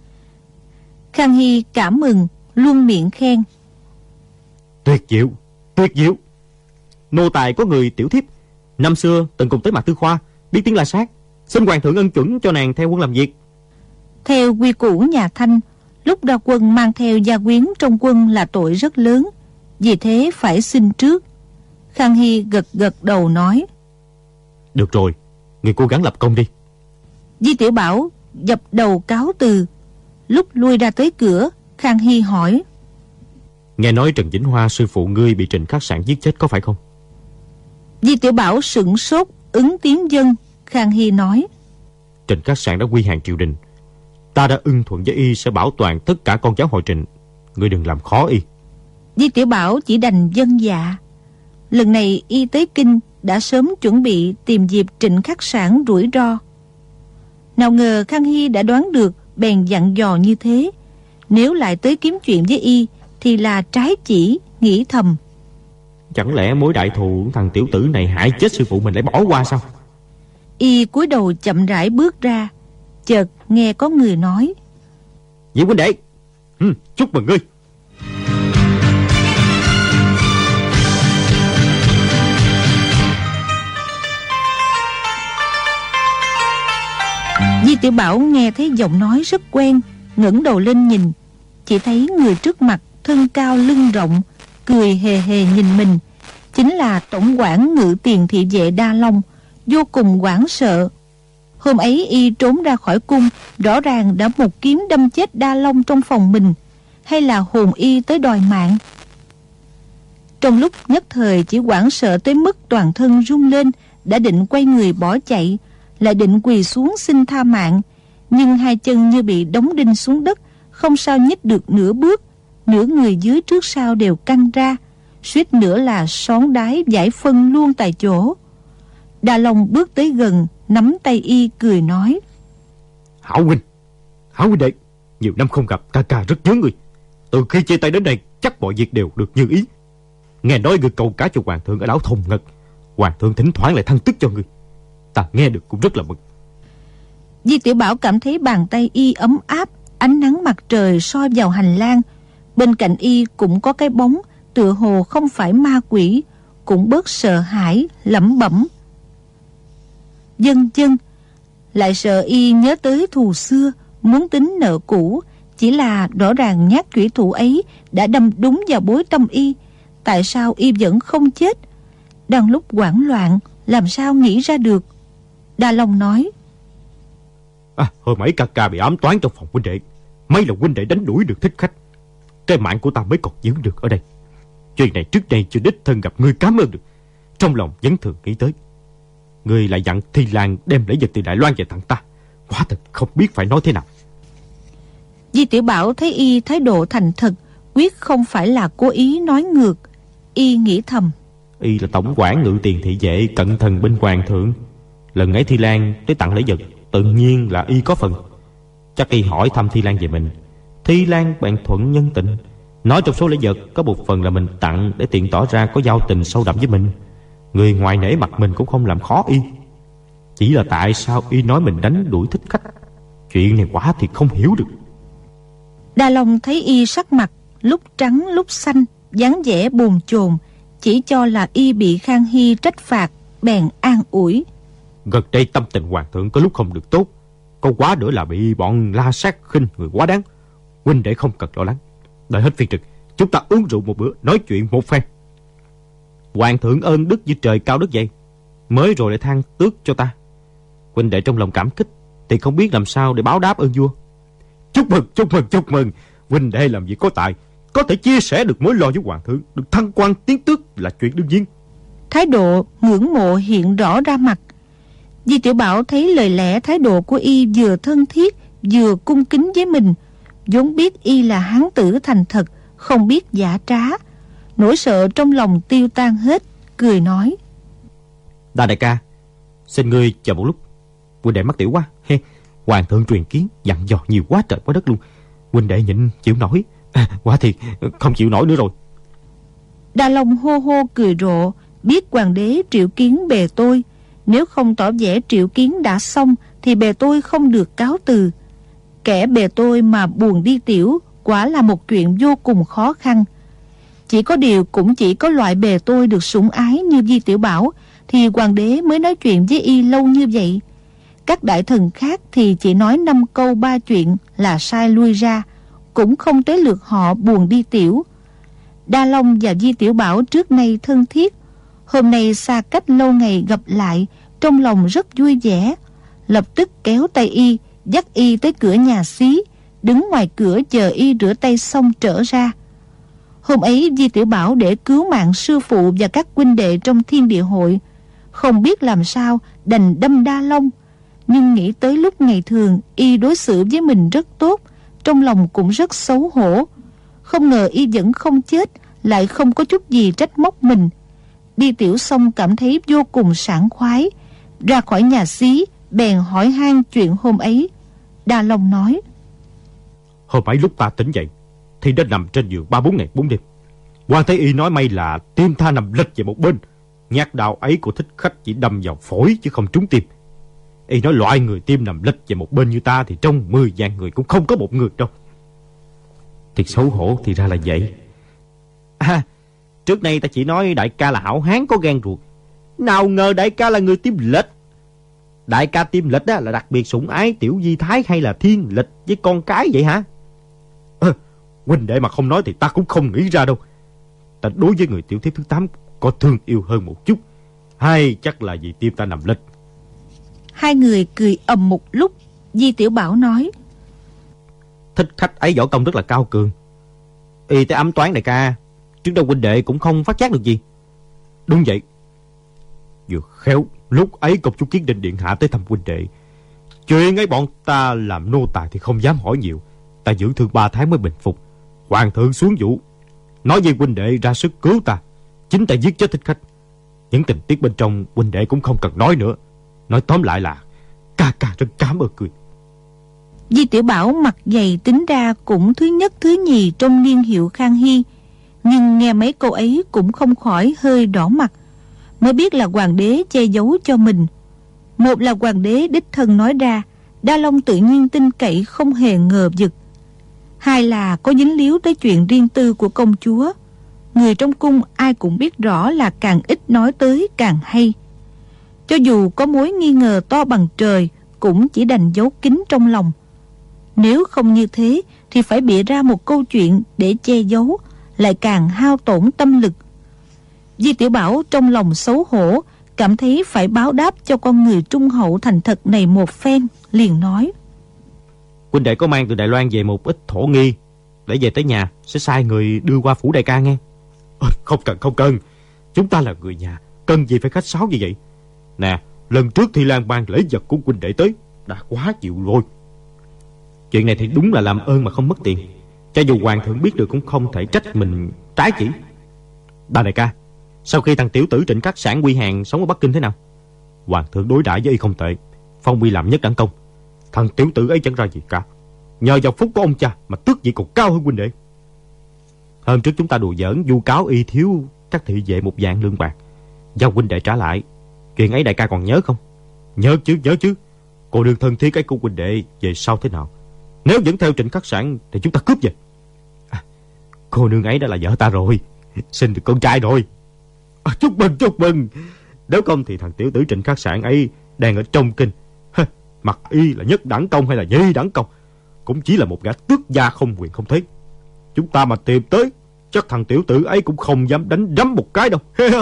Khang Hy cảm mừng, luôn miệng khen: Tuyệt diệu, tuyệt diệu. Nô tài có người tiểu thiếp năm xưa từng cùng tới Mạc Tư Khoa, biết tiếng La Sát, xin hoàng thượng ân chuẩn cho nàng theo quân làm việc. Theo quy củ nhà Thanh, lúc ra quân mang theo gia quyến trong quân là tội rất lớn, vì thế phải xin trước. Khang Hy gật gật đầu nói: Được rồi, người cố gắng lập công đi. Di Tiểu Bảo dập đầu cáo từ. Lúc lui ra tới cửa, Khang Hy hỏi: Nghe nói Trần Vĩnh Hoa sư phụ ngươi bị Trịnh Khắc Sạn giết chết có phải không? Di Tiểu Bảo sửng sốt, ứng tiếng dân. Khang Hy nói: Trịnh Khắc Sạn đã quy hàng triều đình, ta đã ưng thuận với y sẽ bảo toàn tất cả con cháu họ Trịnh, ngươi đừng làm khó y. Di Tiểu Bảo chỉ đành vâng dạ. Lần này y tới kinh đã sớm chuẩn bị tìm dịp Trịnh Khắc Sạn rủi ro. Nào ngờ Khang Hy đã đoán được, bèn dặn dò như thế. Nếu lại tới kiếm chuyện với y thì là trái chỉ, nghĩ thầm: Chẳng lẽ mối đại thù thằng tiểu tử này hại chết sư phụ mình lại bỏ qua sao? Y cúi đầu chậm rãi bước ra, chợt nghe có người nói: Diệu huynh đệ, ừ, chúc mừng ngươi. Di Tiểu Bảo nghe thấy giọng nói rất quen, ngẩng đầu lên nhìn, chỉ thấy người trước mặt thân cao lưng rộng, cười hề hề nhìn mình, chính là tổng quản ngự tiền thị vệ Đa Long, vô cùng hoảng sợ. Hôm ấy y trốn ra khỏi cung, rõ ràng đã một kiếm đâm chết Đa Long trong phòng mình, hay là hồn y tới đòi mạng. Trong lúc nhất thời chỉ hoảng sợ tới mức toàn thân run lên, đã định quay người bỏ chạy, lại định quỳ xuống xin tha mạng, nhưng hai chân như bị đóng đinh xuống đất, không sao nhích được nửa bước, nửa người dưới trước sau đều căng ra, suýt nữa là xón đái giải phân luôn tại chỗ. Đa Long bước tới gần, nắm tay y cười nói: Hảo huynh, Hảo huynh đệ, nhiều năm không gặp, ca ca rất nhớ người. Từ khi chia tay đến đây, chắc mọi việc đều được như ý. Nghe nói ngươi cầu cá cho hoàng thượng ở đảo Thông Ngật, hoàng thượng thỉnh thoảng lại thăng chức cho ngươi. Ta nghe được cũng rất là mừng. Di Tiểu Bảo cảm thấy bàn tay y ấm áp, ánh nắng mặt trời soi vào hành lang. Bên cạnh y cũng có cái bóng, tựa hồ không phải ma quỷ, cũng bớt sợ hãi, lẩm bẩm: Dân dân. Lại sợ y nhớ tới thù xưa, muốn tính nợ cũ. Chỉ là rõ ràng nhát chủy thủ ấy đã đâm đúng vào bối tâm y. Tại sao y vẫn không chết? Đang lúc hoảng loạn, làm sao nghĩ ra được. Đa Long nói: À, hồi mấy ca ca bị ám toán trong phòng huynh đệ. Mấy là huynh đệ đánh đuổi được thích khách, cái mạng của ta mới còn giữ được ở đây. Chuyện này trước đây chưa đích thân gặp ngươi cảm ơn được, trong lòng vẫn thường nghĩ tới. Ngươi lại dặn Thi Lan đem lễ vật từ Đại Loan về tặng ta, quả thật không biết phải nói thế nào. Di Tiểu Bảo thấy y thái độ thành thật, quyết không phải là cố ý nói ngược. Y nghĩ thầm: Y là tổng quản ngự tiền thị vệ, cận thần bên hoàng thượng. Lần ấy Thi Lan tới tặng lễ vật, tự nhiên là y có phần. Chắc y hỏi thăm Thi Lan về mình, Thi Lan bèn thuận nhân tình, nói trong số lễ vật có một phần là mình tặng, để tiện tỏ ra có giao tình sâu đậm với mình. Người ngoài nể mặt mình cũng không làm khó y. Chỉ là tại sao y nói mình đánh đuổi thích khách, chuyện này quả thì không hiểu được. Đa Long thấy y sắc mặt lúc trắng lúc xanh, dáng vẻ bồn chồn, chỉ cho là y bị Khang Hy trách phạt, bèn an ủi: Gần đây tâm tình hoàng thượng có lúc không được tốt, có quá nữa là bị bọn La Sát khinh người quá đáng. Huynh đệ không cần lo lắng, đợi hết phiên trực chúng ta uống rượu một bữa, nói chuyện một phen. Hoàng thượng ơn đức như trời cao đất dày, mới rồi lại than tước cho ta. Huynh đệ trong lòng cảm kích, thì không biết làm sao để báo đáp ơn vua. Chúc mừng, chúc mừng, chúc mừng. Huynh đệ làm việc có tài, có thể chia sẻ được mối lo với hoàng thượng, được thăng quan tiến tước là chuyện đương nhiên. Thái độ ngưỡng mộ hiện rõ ra mặt. Di Tiểu Bảo thấy lời lẽ thái độ của y vừa thân thiết, vừa cung kính với mình, vốn biết y là hán tử thành thật, không biết giả trá. Nỗi sợ trong lòng tiêu tan hết, cười nói: Đa đại ca, xin ngươi chờ một lúc, huynh đệ mắc tiểu quá. He, hoàng thượng truyền kiến dặn dò nhiều quá trời quá đất luôn, huynh đệ nhịn chịu nổi. À, quả thiệt không chịu nổi nữa rồi. Đa Long hô hô cười rộ, biết hoàng đế triệu kiến bề tôi, nếu không tỏ vẻ triệu kiến đã xong thì bề tôi không được cáo từ. Kẻ bề tôi mà buồn đi tiểu, quả là một chuyện vô cùng khó khăn. Chỉ có điều cũng chỉ có loại bề tôi được sủng ái như Di Tiểu Bảo thì hoàng đế mới nói chuyện với y lâu như vậy. Các đại thần khác thì chỉ nói năm câu ba chuyện là sai lui ra, cũng không tới lượt họ buồn đi tiểu. Đa Long và Di Tiểu Bảo trước nay thân thiết, hôm nay xa cách lâu ngày gặp lại, trong lòng rất vui vẻ, lập tức kéo tay y, dắt y tới cửa nhà xí, đứng ngoài cửa chờ y rửa tay xong trở ra. Hôm ấy Di Tiểu Bảo để cứu mạng sư phụ và các huynh đệ trong Thiên Địa Hội, không biết làm sao đành đâm Đa Long, nhưng nghĩ tới lúc ngày thường y đối xử với mình rất tốt, trong lòng cũng rất xấu hổ. Không ngờ y vẫn không chết, lại không có chút gì trách móc mình. Đi tiểu xong cảm thấy vô cùng sảng khoái, ra khỏi nhà xí bèn hỏi han chuyện hôm ấy. Đa Long nói: Hôm ấy lúc ta tỉnh dậy thì đã nằm trên giường ba bốn ngày bốn đêm. Quan Thái Y nói may là tim ta nằm lệch về một bên, nhát đao ấy của thích khách chỉ đâm vào phổi chứ không trúng tim. Y nói loại người tim nằm lệch về một bên như ta thì trong mười vạn người cũng không có một người đâu. Thiệt xấu hổ, thì ra là vậy. À, trước đây ta chỉ nói đại ca là hảo hán có gan ruột, nào ngờ đại ca là người tim lệch. Đại ca tim lệch á, là đặc biệt sủng ái tiểu di thái hay là thiên lệch với con cái vậy hả? À, huynh đệ mà không nói thì ta cũng không nghĩ ra đâu. Ta đối với người tiểu thiếp thứ tám có thương yêu hơn một chút, hay chắc là vì tim ta nằm lệch. Hai người cười ầm một lúc. Di Tiểu Bảo nói: Thích khách ấy võ công rất là cao cường, y tới ám toán đại ca, trước đâu huynh đệ cũng không phát giác được gì. Đúng vậy, vừa khéo lúc ấy công chúa Kiến Định điện hạ tới thăm huynh đệ, chuyện ấy bọn ta làm nô tài thì không dám hỏi nhiều. Ta dưỡng thương ba tháng mới bình phục, hoàng thượng xuống vũ nói với huynh đệ ra sức cứu ta, chính ta giết chết thích khách. Những tình tiết bên trong huynh đệ cũng không cần nói nữa. Nói tóm lại là ca ca rất cảm ơn cười. Di Tiểu Bảo mặt dày tính ra cũng thứ nhất thứ nhì trong niên hiệu Khang Hy, nhưng nghe mấy câu ấy cũng không khỏi hơi đỏ mặt, mới biết là hoàng đế che giấu cho mình. Một là hoàng đế đích thân nói ra, Đa Long tự nhiên tin cậy không hề ngờ vực. Hai là có dính líu tới chuyện riêng tư của công chúa. Người trong cung ai cũng biết rõ là càng ít nói tới càng hay. Cho dù có mối nghi ngờ to bằng trời, cũng chỉ đành giấu kín trong lòng. Nếu không như thế thì phải bịa ra một câu chuyện để che giấu, lại càng hao tổn tâm lực. Di Tiểu Bảo trong lòng xấu hổ, cảm thấy phải báo đáp cho con người trung hậu thành thật này một phen, liền nói: huynh đệ có mang từ Đài Loan về một ít thổ nghi, để về tới nhà sẽ sai người đưa qua phủ đại ca nghe. Ôi, không cần không cần, chúng ta là người nhà, cần gì phải khách sáo như vậy. Nè, lần trước Thi Lan mang lễ vật của huynh đệ tới đã quá chịu rồi. Chuyện này thì đúng là làm ơn mà không mất tiền. Cho dù hoàng thượng biết được cũng không thể trách mình trái chỉ. Ba đại ca, sau khi thằng tiểu tử Trịnh Khắc Sản quy hàng sống ở Bắc Kinh thế nào? Hoàng thượng đối đãi với y không tệ, phong y làm nhất đẳng công. Thằng tiểu tử ấy chẳng ra gì cả, nhờ vào phúc của ông cha mà tước vị còn cao hơn huynh đệ. Hôm trước chúng ta đùa giỡn vu cáo y thiếu các thị vệ một vạn lương bạc, giao huynh đệ trả lại. Chuyện ấy đại ca còn nhớ không? Nhớ chứ, nhớ chứ. Cô đường thân thiết cái của huynh đệ về sau thế nào? Nếu vẫn theo Trịnh Khắc Sản thì chúng ta cướp về. À, cô nương ấy đã là vợ ta rồi, sinh được con trai rồi. À, chúc mừng chúc mừng. Nếu không thì thằng tiểu tử Trịnh Khắc Sản ấy đang ở trong kinh, mặc y là nhất đẳng công hay là nhì đẳng công, cũng chỉ là một gã tước gia không quyền không thế. Chúng ta mà tìm tới, chắc thằng tiểu tử ấy cũng không dám đánh đấm một cái đâu.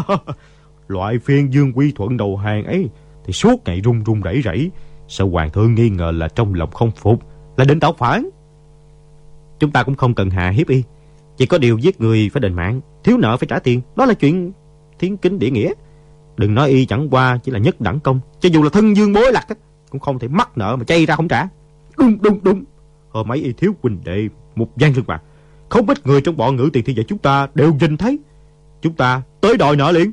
Loại phiên Dương Quy Thuận đầu hàng ấy thì suốt ngày run run rẩy rẩy, sợ hoàng thượng nghi ngờ là trong lòng không phục, là định tạo phản. Chúng ta cũng không cần hạ hiếp y, chỉ có điều giết người phải đền mạng, thiếu nợ phải trả tiền, đó là chuyện thiên kinh địa nghĩa. Đừng nói y chẳng qua chỉ là nhất đẳng công, cho dù là thân dương bối lạc cũng không thể mắc nợ mà chay ra không trả. Đúng đúng đúng. Hôm ấy y thiếu huynh đệ một vạn lương bạc, không ít người trong bọn Ngự Tiền thị vệ chúng ta đều nhìn thấy. Chúng ta tới đòi nợ liền.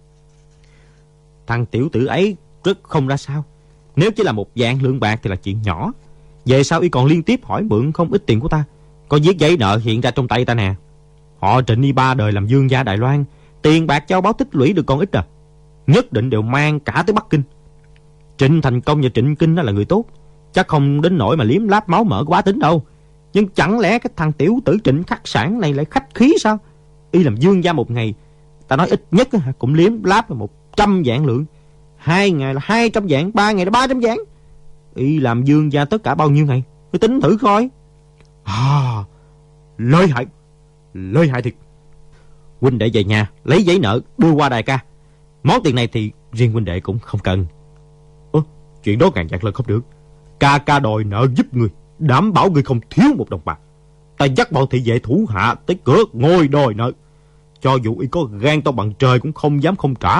Thằng tiểu tử ấy rất không ra sao. Nếu chỉ là một vạn lượng bạc thì là chuyện nhỏ. Về sau y còn liên tiếp hỏi mượn không ít tiền của ta. Có viết giấy nợ hiện ra trong tay ta nè. Họ Trịnh y ba đời làm vương gia Đài Loan, tiền bạc châu báu tích lũy được còn ít à, nhất định đều mang cả tới Bắc Kinh. Trịnh Thành Công và Trịnh Kinh đó là người tốt, chắc không đến nỗi mà liếm láp máu mỡ quá tính đâu. Nhưng chẳng lẽ cái thằng tiểu tử Trịnh Khắc Sản này lại khách khí sao? Y làm vương gia một ngày, ta nói ít nhất cũng liếm láp là một trăm vạn lượng, hai ngày là hai trăm vạn, ba ngày là ba trăm vạn. Y làm vương gia tất cả bao nhiêu ngày? Cứ tính thử coi. À, lợi hại, lợi hại thiệt. Huynh đệ về nhà lấy giấy nợ đưa qua đại ca. Món tiền này thì riêng huynh đệ cũng không cần. Ơ, chuyện đó ngàn vạn lần không được. Ca ca đòi nợ giúp người, đảm bảo người không thiếu một đồng bạc. Ta dắt bọn thị vệ thủ hạ tới cửa ngồi đòi nợ, cho dù y có gan to bằng trời cũng không dám không trả.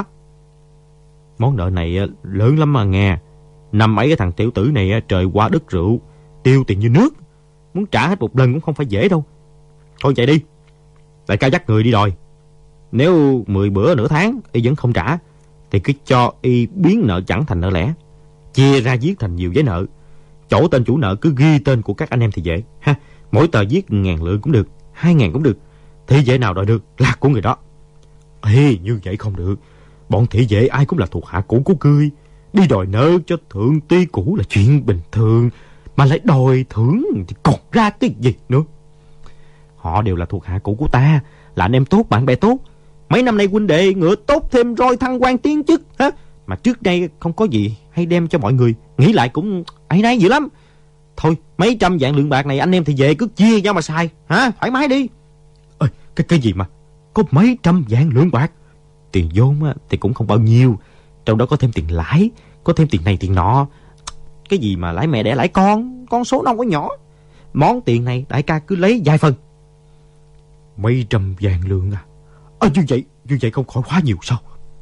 Món nợ này lớn lắm mà nghe. Năm ấy cái thằng tiểu tử này trời qua đất rượu, tiêu tiền như nước, muốn trả hết một lần cũng không phải dễ đâu. Thôi vậy đi, đại ca dắt người đi đòi. Nếu mười bữa nửa tháng y vẫn không trả thì cứ cho y biến nợ chẳng thành nợ lẻ, chia ra viết thành nhiều giấy nợ. Chỗ tên chủ nợ cứ ghi tên của các anh em thị vệ ha. Mỗi tờ viết ngàn lượng cũng được, hai ngàn cũng được. Thị vệ nào đòi được là của người đó. Ê, như vậy không được. Bọn thị vệ ai cũng là thuộc hạ cũ của ngươi, đi đòi nợ cho thượng ty cũ là chuyện bình thường, mà lại đòi thưởng thì còn ra cái gì nữa. Họ đều là thuộc hạ cũ của ta, là anh em tốt, bạn bè tốt. Mấy năm nay huynh đệ ngựa tốt thêm roi thăng quan tiến chức ha. Mà trước đây không có gì hay đem cho mọi người, nghĩ lại cũng áy náy dữ lắm. Thôi mấy trăm vạn lượng bạc này anh em thì về cứ chia nhau mà xài hả, thoải mái đi. Ê, cái cái gì mà có mấy trăm vạn lượng bạc? Tiền vốn á, thì cũng không bao nhiêu, trong đó có thêm tiền lãi, có thêm tiền này tiền nọ. Cái gì mà lãi mẹ đẻ lãi con, con số đâu có nhỏ. Món tiền này đại ca cứ lấy vài phần. Mấy trăm vạn lượng à? À, như vậy, như vậy không khỏi quá nhiều sao?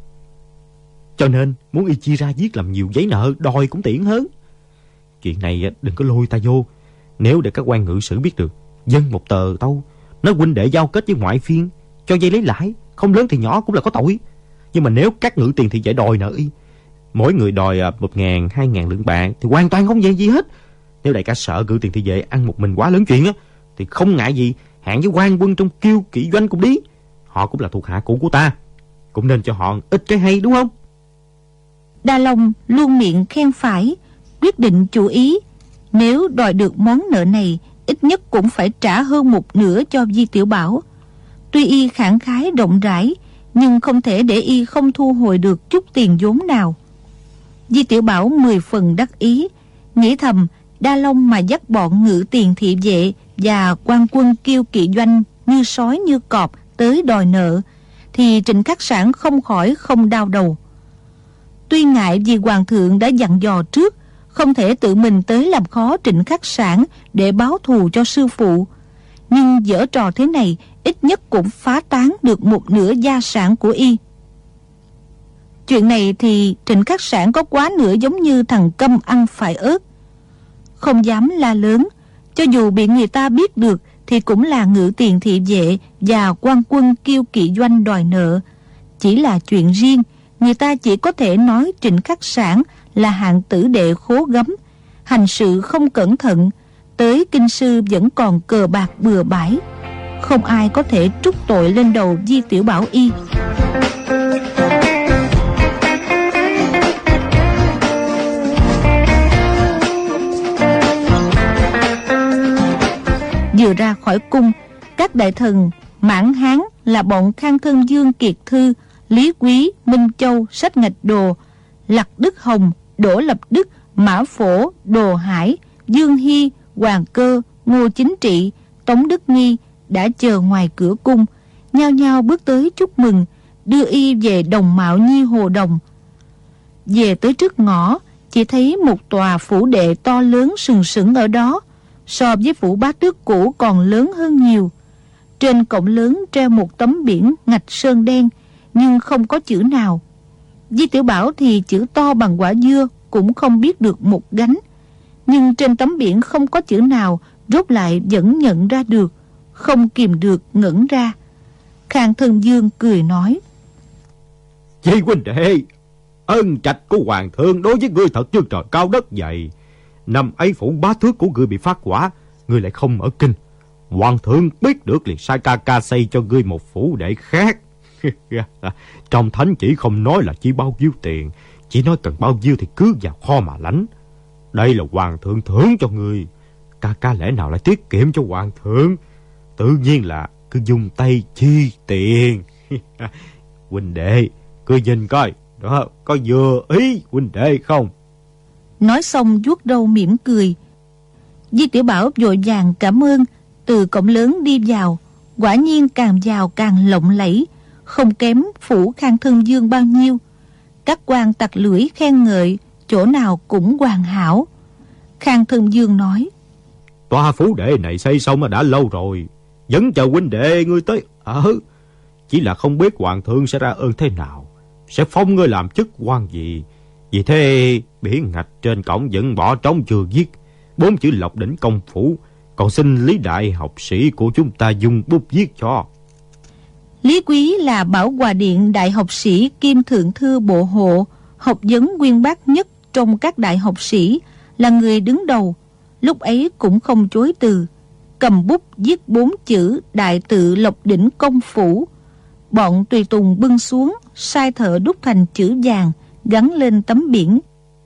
Cho nên muốn y chia ra viết làm nhiều giấy nợ đòi cũng tiện hơn. Chuyện này đừng có lôi ta vô. Nếu để các quan ngự sử biết được, dâng một tờ tâu nói huynh đệ giao kết với ngoại phiên, cho dây lấy lãi, không lớn thì nhỏ cũng là có tội. Nhưng mà nếu các ngự tiền thì dễ đòi nợ y, mỗi người đòi một ngàn, hai ngàn lượng bạc thì hoàn toàn không về gì hết. Nếu đại ca sợ cử tiền thị vệ ăn một mình quá lớn chuyện á, thì không ngại gì hẹn với quan quân trong Kiêu Kỵ doanh cùng đi. Họ cũng là thuộc hạ cũ của ta, cũng nên cho họ ít cái hay, đúng không? Đa Long luôn miệng khen phải, quyết định chủ ý. Nếu đòi được món nợ này, ít nhất cũng phải trả hơn một nửa cho Di Tiểu Bảo. Tuy y khẳng khái rộng rãi, nhưng không thể để y không thu hồi được chút tiền vốn nào. Di Tiểu Bảo mười phần đắc ý, nghĩ thầm Đa Long mà dắt bọn ngự tiền thị vệ và quan quân Kiêu Kỵ doanh như sói như cọp tới đòi nợ, thì Trịnh Khắc Sản không khỏi không đau đầu. Tuy ngại vì hoàng thượng đã dặn dò trước, không thể tự mình tới làm khó Trịnh Khắc Sản để báo thù cho sư phụ, nhưng giở trò thế này ít nhất cũng phá tán được một nửa gia sản của y. Chuyện này thì Trịnh Khắc Sản có quá nửa giống như thằng câm ăn phải ớt, không dám la lớn. Cho dù bị người ta biết được thì cũng là ngự tiền thị vệ và quan quân Kiêu Kỵ doanh đòi nợ. Chỉ là chuyện riêng, người ta chỉ có thể nói Trịnh Khắc Sản là hạng tử đệ khố gấm, hành sự không cẩn thận, tới kinh sư vẫn còn cờ bạc bừa bãi. Không ai có thể trút tội lên đầu Di Tiểu Bảo y. Vừa ra khỏi cung, các đại thần Mãn Hán là bọn Khang Thân Dương Kiệt Thư, Lý Quý, Minh Châu, Sách Ngạch Đồ, Lặc Đức Hồng, Đỗ Lập Đức, Mã Phổ, Đồ Hải, Dương Hy, Hoàng Cơ, Ngô Chính Trị, Tống Đức Nghi đã chờ ngoài cửa cung, nhao nhao bước tới chúc mừng, đưa y về Đồng Mạo Nhi Hồ Đồng. Về tới trước ngõ, chỉ thấy một tòa phủ đệ to lớn sừng sững ở đó, so với phủ Bá Tước cũ còn lớn hơn nhiều. Trên cổng lớn treo một tấm biển ngạch sơn đen, nhưng không có chữ nào. Di Tiểu Bảo thì chữ to bằng quả dưa cũng không biết được một gánh, nhưng trên tấm biển không có chữ nào, rốt lại vẫn nhận ra được, không kìm được ngẩn ra. Khang Thân Dương cười nói: Di huynh đệ, ân trạch của hoàng thượng đối với ngươi thật như trời cao đất dày. Năm ấy phủ Bá Tước của ngươi bị phát hỏa, ngươi lại không ở kinh. Hoàng thượng biết được liền sai ca ca xây cho ngươi một phủ đệ khác. Trong thánh chỉ không nói là chỉ bao nhiêu tiền, chỉ nói cần bao nhiêu thì cứ vào kho mà lãnh. Đây là hoàng thượng thưởng cho ngươi, ca ca lẽ nào lại tiết kiệm cho hoàng thượng? Tự nhiên là cứ dùng tay chi tiền. Huynh đệ, cứ nhìn coi, đó có vừa ý huynh đệ không? Nói xong vuốt râu mỉm cười. Di Tiểu Bảo vội vàng cảm ơn, từ cổng lớn đi vào. Quả nhiên càng vào càng lộng lẫy, không kém phủ Khang Thân Dương bao nhiêu. Các quan tặc lưỡi khen ngợi, chỗ nào cũng hoàn hảo. Khang Thân Dương nói: Tòa phủ đệ này xây xong đã lâu rồi, vẫn chờ huynh đệ ngươi tới ở. Chỉ là không biết hoàng thượng sẽ ra ơn thế nào, sẽ phong ngươi làm chức quan gì. Vì thế biển ngạch trên cổng vẫn bỏ trống chưa viết bốn chữ Lộc Đỉnh Công Phủ, còn xin Lý đại học sĩ của chúng ta dùng bút viết cho. Lý Quý là Bảo Hòa Điện đại học sĩ kim thượng thư bộ hộ, học vấn uyên bác nhất trong các đại học sĩ, là người đứng đầu. Lúc ấy cũng không chối từ, cầm bút viết bốn chữ đại tự Lộc Đỉnh Công Phủ. Bọn tùy tùng bưng xuống, sai thợ đúc thành chữ vàng, gắn lên tấm biển.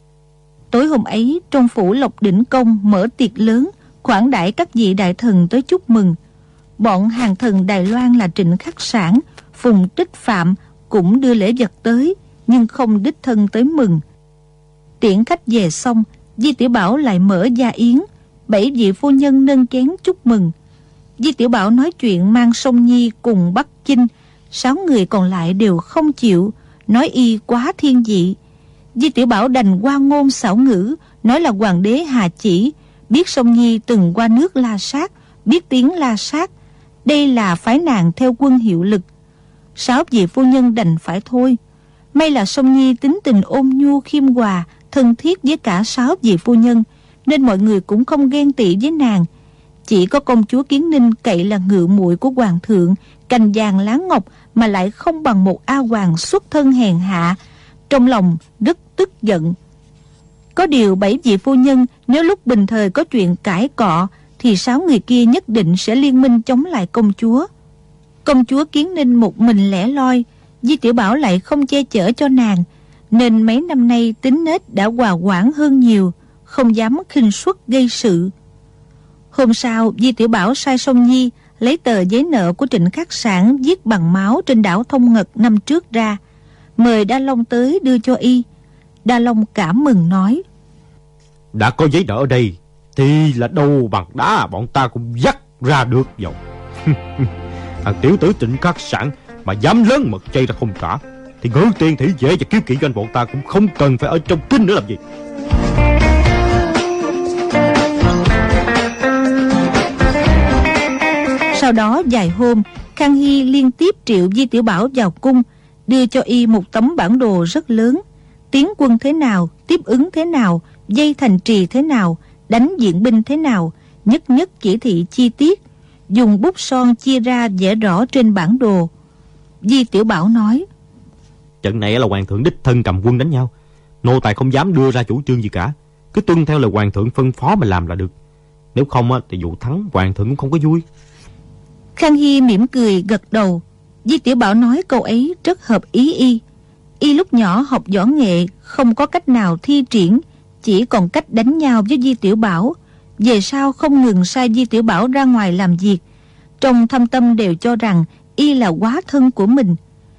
Tối hôm ấy, trong phủ Lộc Đỉnh Công mở tiệc lớn, khoản đãi các vị đại thần tới chúc mừng. Bọn hàng thần Đài Loan là Trịnh Khắc Sản, Phùng Tích Phạm cũng đưa lễ vật tới, nhưng không đích thân tới mừng. Tiễn khách về xong, Di Tiểu Bảo lại mở gia yến, bảy vị phu nhân nâng chén chúc mừng. Di Tiểu Bảo nói chuyện mang Song Nhi cùng Bắc Chinh, sáu người còn lại đều không chịu, nói y quá thiên vị. Di Tiểu Bảo đành qua ngôn xảo ngữ, nói là hoàng đế Hà Chỉ biết Song Nhi từng qua nước La Sát, biết tiếng La Sát, đây là phái nàng theo quân hiệu lực. Sáu vị phu nhân đành phải thôi. May là Song Nhi tính tình ôn nhu khiêm hòa, thân thiết với cả sáu vị phu nhân, nên mọi người cũng không ghen tị với nàng. Chỉ có công chúa Kiến Ninh cậy là ngự muội của hoàng thượng, cành vàng lá ngọc, mà lại không bằng một A Hoàng xuất thân hèn hạ, trong lòng rất tức giận. Có điều bảy vị phu nhân nếu lúc bình thời có chuyện cãi cọ thì sáu người kia nhất định sẽ liên minh chống lại công chúa. Công chúa Kiến Ninh một mình lẻ loi, Di Tiểu Bảo lại không che chở cho nàng, nên mấy năm nay tính nết đã hòa quản hơn nhiều, không dám khinh suất gây sự. Hôm sau, Di Tiểu Bảo sai Song Nhi lấy tờ giấy nợ của Trịnh Khắc Sản viết bằng máu trên đảo Thông Ngật năm trước ra, mời Đa Long tới đưa cho y. Đa Long cảm mừng nói: đã có giấy nợ ở đây thì là đâu bằng đá bọn ta cũng dắt ra được vào. Thằng tiểu tử Trịnh Khắc Sản mà dám lớn mật chay ra không trả thì Ngữ Tiên Thủy Vệ và Kiêu Kỵ Doanh bọn ta cũng không cần phải ở trong kinh nữa làm gì. Sau đó vài hôm, Khang Hy liên tiếp triệu Di Tiểu Bảo vào cung, đưa cho y một tấm bản đồ rất lớn, tiến quân thế nào, tiếp ứng thế nào, dây thành trì thế nào, đánh diện binh thế nào, nhất nhất chỉ thị chi tiết, dùng bút son chia ra vẽ rõ trên bản đồ. Di Tiểu Bảo nói: trận này là hoàng thượng đích thân cầm quân đánh nhau, nô tài không dám đưa ra chủ trương gì cả, cứ tuân theo lời hoàng thượng phân phó mà làm là được. Nếu không thì dụ thắng hoàng thượng cũng không có vui. Khang Hy mỉm cười gật đầu. Di Tiểu Bảo nói câu ấy rất hợp ý y. Y lúc nhỏ học võ nghệ, không có cách nào thi triển, chỉ còn cách đánh nhau với Di Tiểu Bảo. Về sau không ngừng sai Di Tiểu Bảo ra ngoài làm việc, trong thâm tâm đều cho rằng y là quá thân của mình.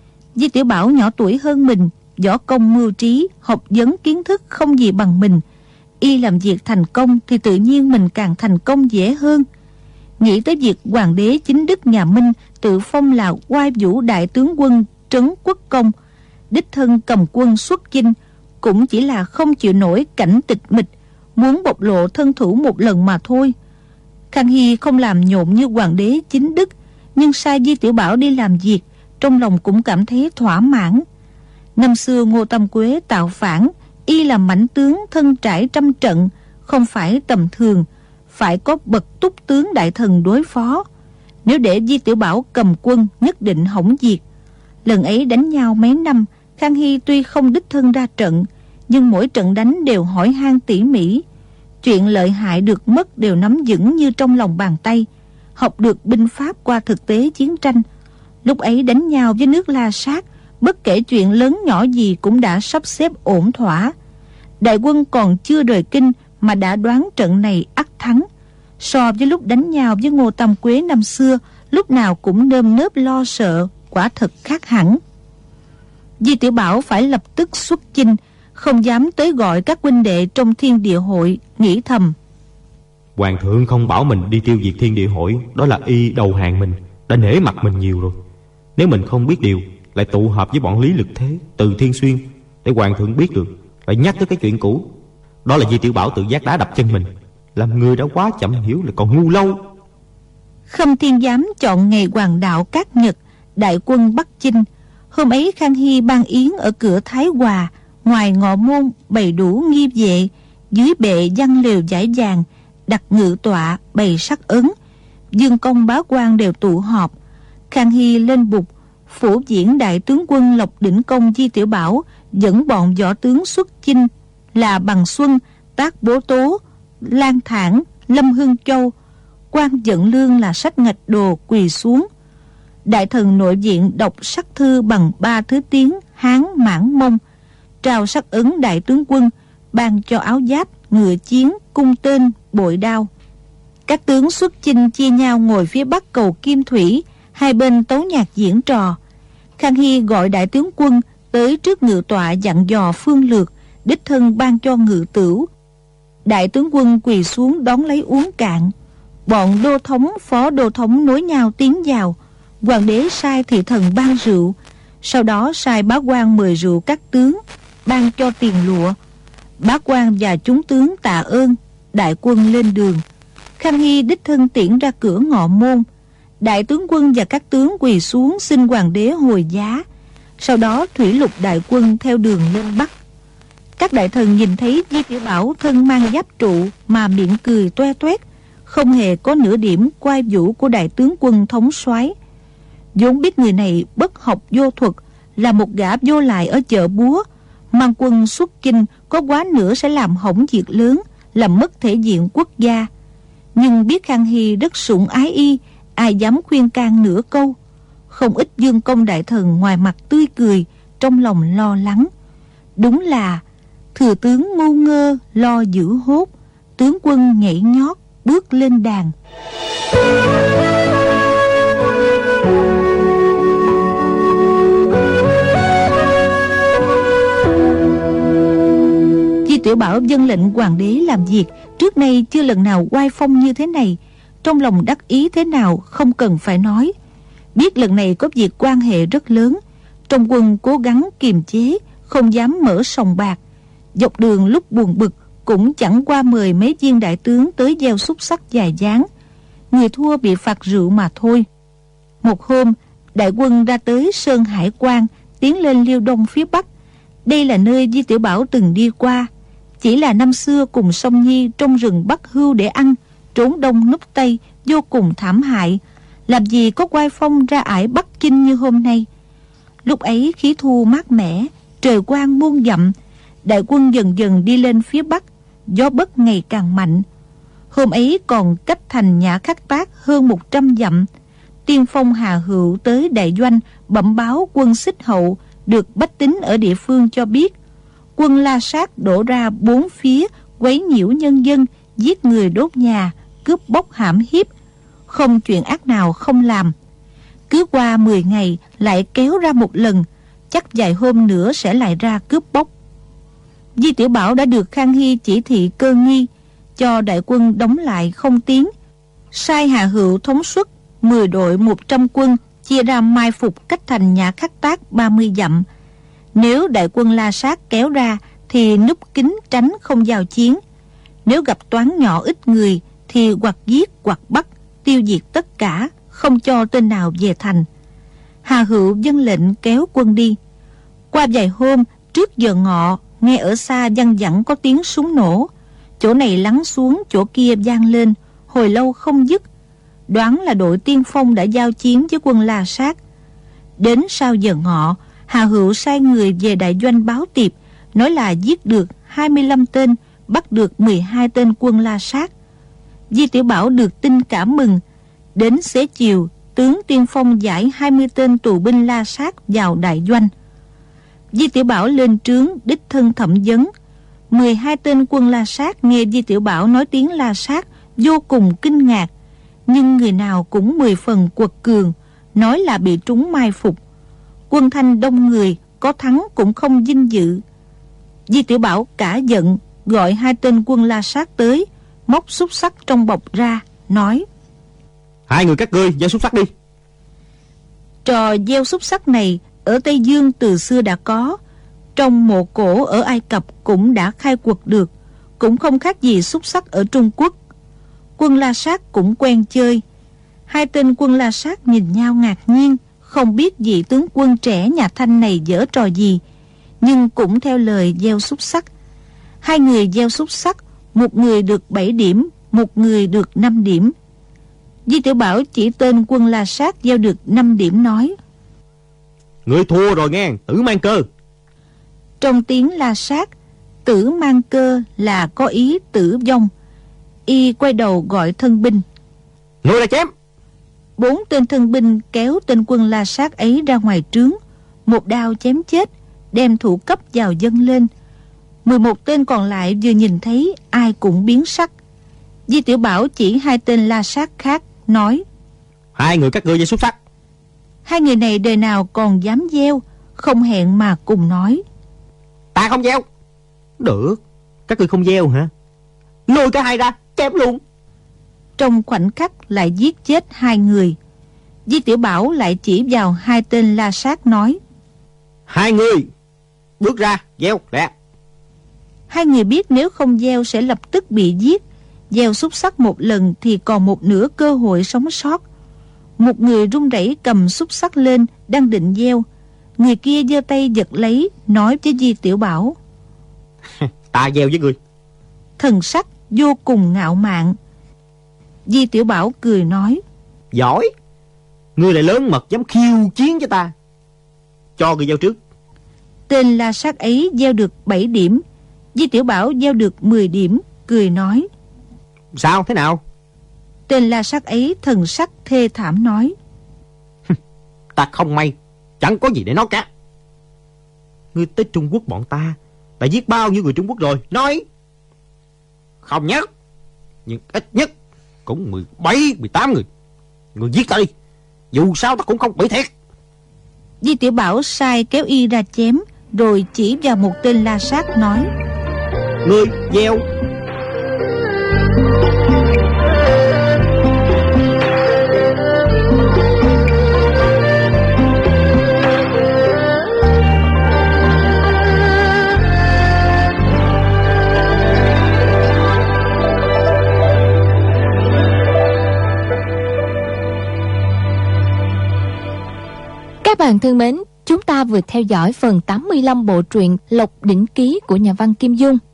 Di Tiểu Bảo nhỏ tuổi hơn mình, võ công mưu trí, học vấn kiến thức không gì bằng mình. Y làm việc thành công thì tự nhiên mình càng thành công dễ hơn. Nghĩ tới việc hoàng đế chính đức nhà Minh tự phong là oai vũ đại tướng quân trấn quốc công, đích thân cầm quân xuất chinh, cũng chỉ là không chịu nổi cảnh tịch mịch, muốn bộc lộ thân thủ một lần mà thôi. Khang Hy không làm nhộn như hoàng đế chính đức, nhưng sai Di Tiểu Bảo đi làm việc, trong lòng cũng cảm thấy thỏa mãn. Năm xưa Ngô Tam Quế tạo phản, y là mãnh tướng thân trải trăm trận, không phải tầm thường, phải có bậc túc tướng đại thần đối phó. Nếu để Di Tiểu Bảo cầm quân, nhất định hỏng việc. Lần ấy đánh nhau mấy năm, Khang Hy tuy không đích thân ra trận, nhưng mỗi trận đánh đều hỏi han tỉ mỉ. Chuyện lợi hại được mất đều nắm vững như trong lòng bàn tay, học được binh pháp qua thực tế chiến tranh. Lúc ấy đánh nhau với nước La Sát, bất kể chuyện lớn nhỏ gì cũng đã sắp xếp ổn thỏa. Đại quân còn chưa rời kinh mà đã đoán trận này ắt thắng. So với lúc đánh nhau với Ngô Tam Quế năm xưa, lúc nào cũng nơm nớp lo sợ, quả thật khác hẳn. Di Tiểu Bảo phải lập tức xuất chinh, không dám tới gọi các huynh đệ trong Thiên Địa Hội, nghĩ thầm: hoàng thượng không bảo mình đi tiêu diệt Thiên Địa Hội, đó là y đầu hàng mình, đã nể mặt mình nhiều rồi. Nếu mình không biết điều, lại tụ hợp với bọn Lý Lực Thế, Từ Thiên Xuyên, để hoàng thượng biết được, lại nhắc tới cái chuyện cũ, đó là Di Tiểu Bảo tự giác đá đập chân mình. Làm người đã quá chậm hiểu lại còn ngu lâu. Khâm Thiên Giám chọn ngày hoàng đạo Cát Nhật, đại quân Bắc chinh. Hôm ấy Khang Hy ban yến ở cửa Thái Hòa, ngoài ngọ môn bày đủ nghi vệ, dưới bệ văn lều dải vàng, đặt ngự tọa bày sắc ấn, dương công bá quan đều tụ họp. Khang Hy lên bục, phổ diễn đại tướng quân Lộc Đỉnh Công Di Tiểu Bảo dẫn bọn võ tướng xuất chinh là Bằng Xuân, Tác Bố Tố, Lan Thản, Lâm Hưng Châu. Quan Dận Lương là Sách Ngạch Đồ quỳ xuống. Đại thần nội viện đọc sắc thư bằng ba thứ tiếng Hán, Mãn, Mông, trao sắc ấn đại tướng quân, ban cho áo giáp, ngựa chiến, cung tên, bội đao. Các tướng xuất chinh chia nhau ngồi phía bắc cầu Kim Thủy, hai bên tấu nhạc diễn trò. Khang Hy gọi đại tướng quân tới trước ngự tọa dặn dò phương lược, đích thân ban cho ngự tửu. Đại tướng quân quỳ xuống đón lấy uống cạn. Bọn đô thống, phó đô thống nối nhau tiến vào. Hoàng đế sai thị thần ban rượu, sau đó sai bá quan mời rượu các tướng, ban cho tiền lụa. Bá quan và chúng tướng tạ ơn. Đại quân lên đường. Khang Hy đích thân tiễn ra cửa ngọ môn. Đại tướng quân và các tướng quỳ xuống xin hoàng đế hồi giá. Sau đó thủy lục đại quân theo đường lên Bắc. Các đại thần nhìn thấy Di Tiểu Bảo thân mang giáp trụ mà miệng cười toe toét, không hề có nửa điểm quai vũ của đại tướng quân thống soái. vốn biết người này bất học vô thuật, là một gã vô lại ở chợ búa, mang quân xuất chinh có quá nữa sẽ làm hỏng việc lớn, làm mất thể diện quốc gia. Nhưng biết Khang Hy rất sủng ái y, ai dám khuyên can nửa câu. Không ít dương công đại thần ngoài mặt tươi cười, trong lòng lo lắng. Đúng là thừa tướng ngu ngơ lo giữ hốt, tướng quân nhảy nhót bước lên đàn. Di Tiểu Bảo vâng lệnh hoàng đế làm việc, trước nay chưa lần nào oai phong như thế này. Trong lòng đắc ý thế nào không cần phải nói. Biết lần này có việc quan hệ rất lớn, trong quân cố gắng kiềm chế, không dám mở sòng bạc. Dọc đường lúc buồn bực cũng chẳng qua mời mấy viên đại tướng tới gieo xúc sắc dài dáng. Người thua bị phạt rượu mà thôi. Một hôm, đại quân ra tới Sơn Hải Quan, tiến lên Liêu Đông phía Bắc. Đây là nơi Di Tiểu Bảo từng đi qua. Chỉ là năm xưa cùng Song Nhi trong rừng bắt hươu để ăn, trốn đông núp tây, vô cùng thảm hại. Làm gì có oai phong ra ải Bắc Chinh như hôm nay. Lúc ấy khí thu mát mẻ, trời quang muôn dặm. Đại quân dần dần đi lên phía Bắc, gió bấc ngày càng mạnh. Hôm ấy còn cách thành Nhã Khắc Tác hơn một trăm dặm. Tiên phong Hà Hữu tới đại doanh bẩm báo quân Xích Hậu, được bách tính ở địa phương cho biết. Quân La Sát đổ ra bốn phía, quấy nhiễu nhân dân, giết người đốt nhà, cướp bóc hãm hiếp. Không chuyện ác nào không làm. Cứ qua mười ngày lại kéo ra một lần, chắc vài hôm nữa sẽ lại ra cướp bóc. Di Tiểu Bảo đã được Khang Hy chỉ thị cơ nghi, cho đại quân đóng lại không tiến. Sai Hà Hữu thống suất mười đội một trăm quân, chia ra mai phục cách thành Nhã Khắc Tác ba mươi dặm. Nếu đại quân La Sát kéo ra thì núp kín tránh không giao chiến. Nếu gặp toán nhỏ ít người thì hoặc giết hoặc bắt, tiêu diệt tất cả, không cho tên nào về thành. Hà Hữu vâng lệnh kéo quân đi. Qua vài hôm, trước giờ ngọ, nghe ở xa văng vẳng có tiếng súng nổ. Chỗ này lắng xuống, chỗ kia vang lên, hồi lâu không dứt. Đoán là đội tiên phong đã giao chiến với quân La Sát. Đến sau giờ ngọ, Hà Hữu sai người về đại doanh báo tiệp, nói là giết được hai mươi lăm tên, bắt được mười hai tên quân La Sát. Di Tiểu Bảo được tin cảm mừng. Đến xế chiều, tướng tiên phong giải hai mươi tên tù binh La Sát vào đại doanh. Di Tiểu Bảo lên trướng đích thân thẩm vấn. mười hai tên quân La Sát nghe Di Tiểu Bảo nói tiếng La Sát vô cùng kinh ngạc, nhưng người nào cũng mười phần quật cường, nói là bị trúng mai phục. Quân Thanh đông người, có thắng cũng không vinh dự. Di Tiểu Bảo cả giận, gọi hai tên quân La Sát tới, móc xúc xắc trong bọc ra, nói: Hai người các ngươi gieo xúc xắc đi. Trò gieo xúc xắc này ở Tây Dương từ xưa đã có, trong mộ cổ ở Ai Cập cũng đã khai quật được, cũng không khác gì xúc xắc ở Trung Quốc. Quân La Sát cũng quen chơi. Hai tên quân La Sát nhìn nhau ngạc nhiên, không biết vị tướng quân trẻ nhà Thanh này giở trò gì, nhưng cũng theo lời gieo xúc xắc. Hai người gieo xúc xắc, một người được bảy điểm, một người được năm điểm. Di Tiểu Bảo chỉ tên quân La Sát gieo được năm điểm nói: Người thua rồi nghe, Tử Mang Cơ. Trong tiếng La Sát, Tử Mang Cơ là có ý tử vong. Y quay đầu gọi thân binh: Người ra chém. Bốn tên thân binh kéo tên quân La Sát ấy ra ngoài trướng, một đao chém chết, đem thủ cấp vào dâng lên. Mười một tên còn lại vừa nhìn thấy ai cũng biến sắc. Di Tiểu Bảo chỉ hai tên La Sát khác, nói: Hai người các ngươi gieo xúc xắc. Hai người này đời nào còn dám gieo, không hẹn mà cùng nói: Ta không gieo. Được, các ngươi không gieo hả? Lôi cả hai ra, chém luôn. Trong khoảnh khắc lại giết chết hai người. Di Tiểu Bảo lại chỉ vào hai tên La Sát nói: Hai người bước ra, gieo lẹ. Hai người biết nếu không gieo sẽ lập tức bị giết. Gieo xúc xắc một lần thì còn một nửa cơ hội sống sót. Một người run rẩy cầm xúc xắc lên, đang định gieo. Người kia giơ tay giật lấy, nói với Di Tiểu Bảo: Ta gieo với ngươi. Thần sắc vô cùng ngạo mạn. Di Tiểu Bảo cười nói: Giỏi, ngươi lại lớn mật dám khiêu chiến với ta. Cho người gieo trước. Tên La Sát ấy gieo được bảy điểm. Di Tiểu Bảo gieo được mười điểm, cười nói: Sao thế nào? Tên la sát ấy thần sắc thê thảm nói: Ta không may, chẳng có gì để nói cả. Ngươi tới Trung Quốc bọn ta đã giết bao nhiêu người Trung Quốc rồi? Nói. Không nhất, nhưng ít nhất cũng mười bảy, mười tám người. Ngươi giết ta đi, dù sao ta cũng không bị thiệt. Di Tiểu Bảo sai kéo y ra chém, rồi chỉ vào một tên la sát nói: Ngươi gieo. Các bạn thân mến, chúng ta vừa theo dõi phần tám mươi lăm bộ truyện Lộc Đỉnh Ký của nhà văn Kim Dung.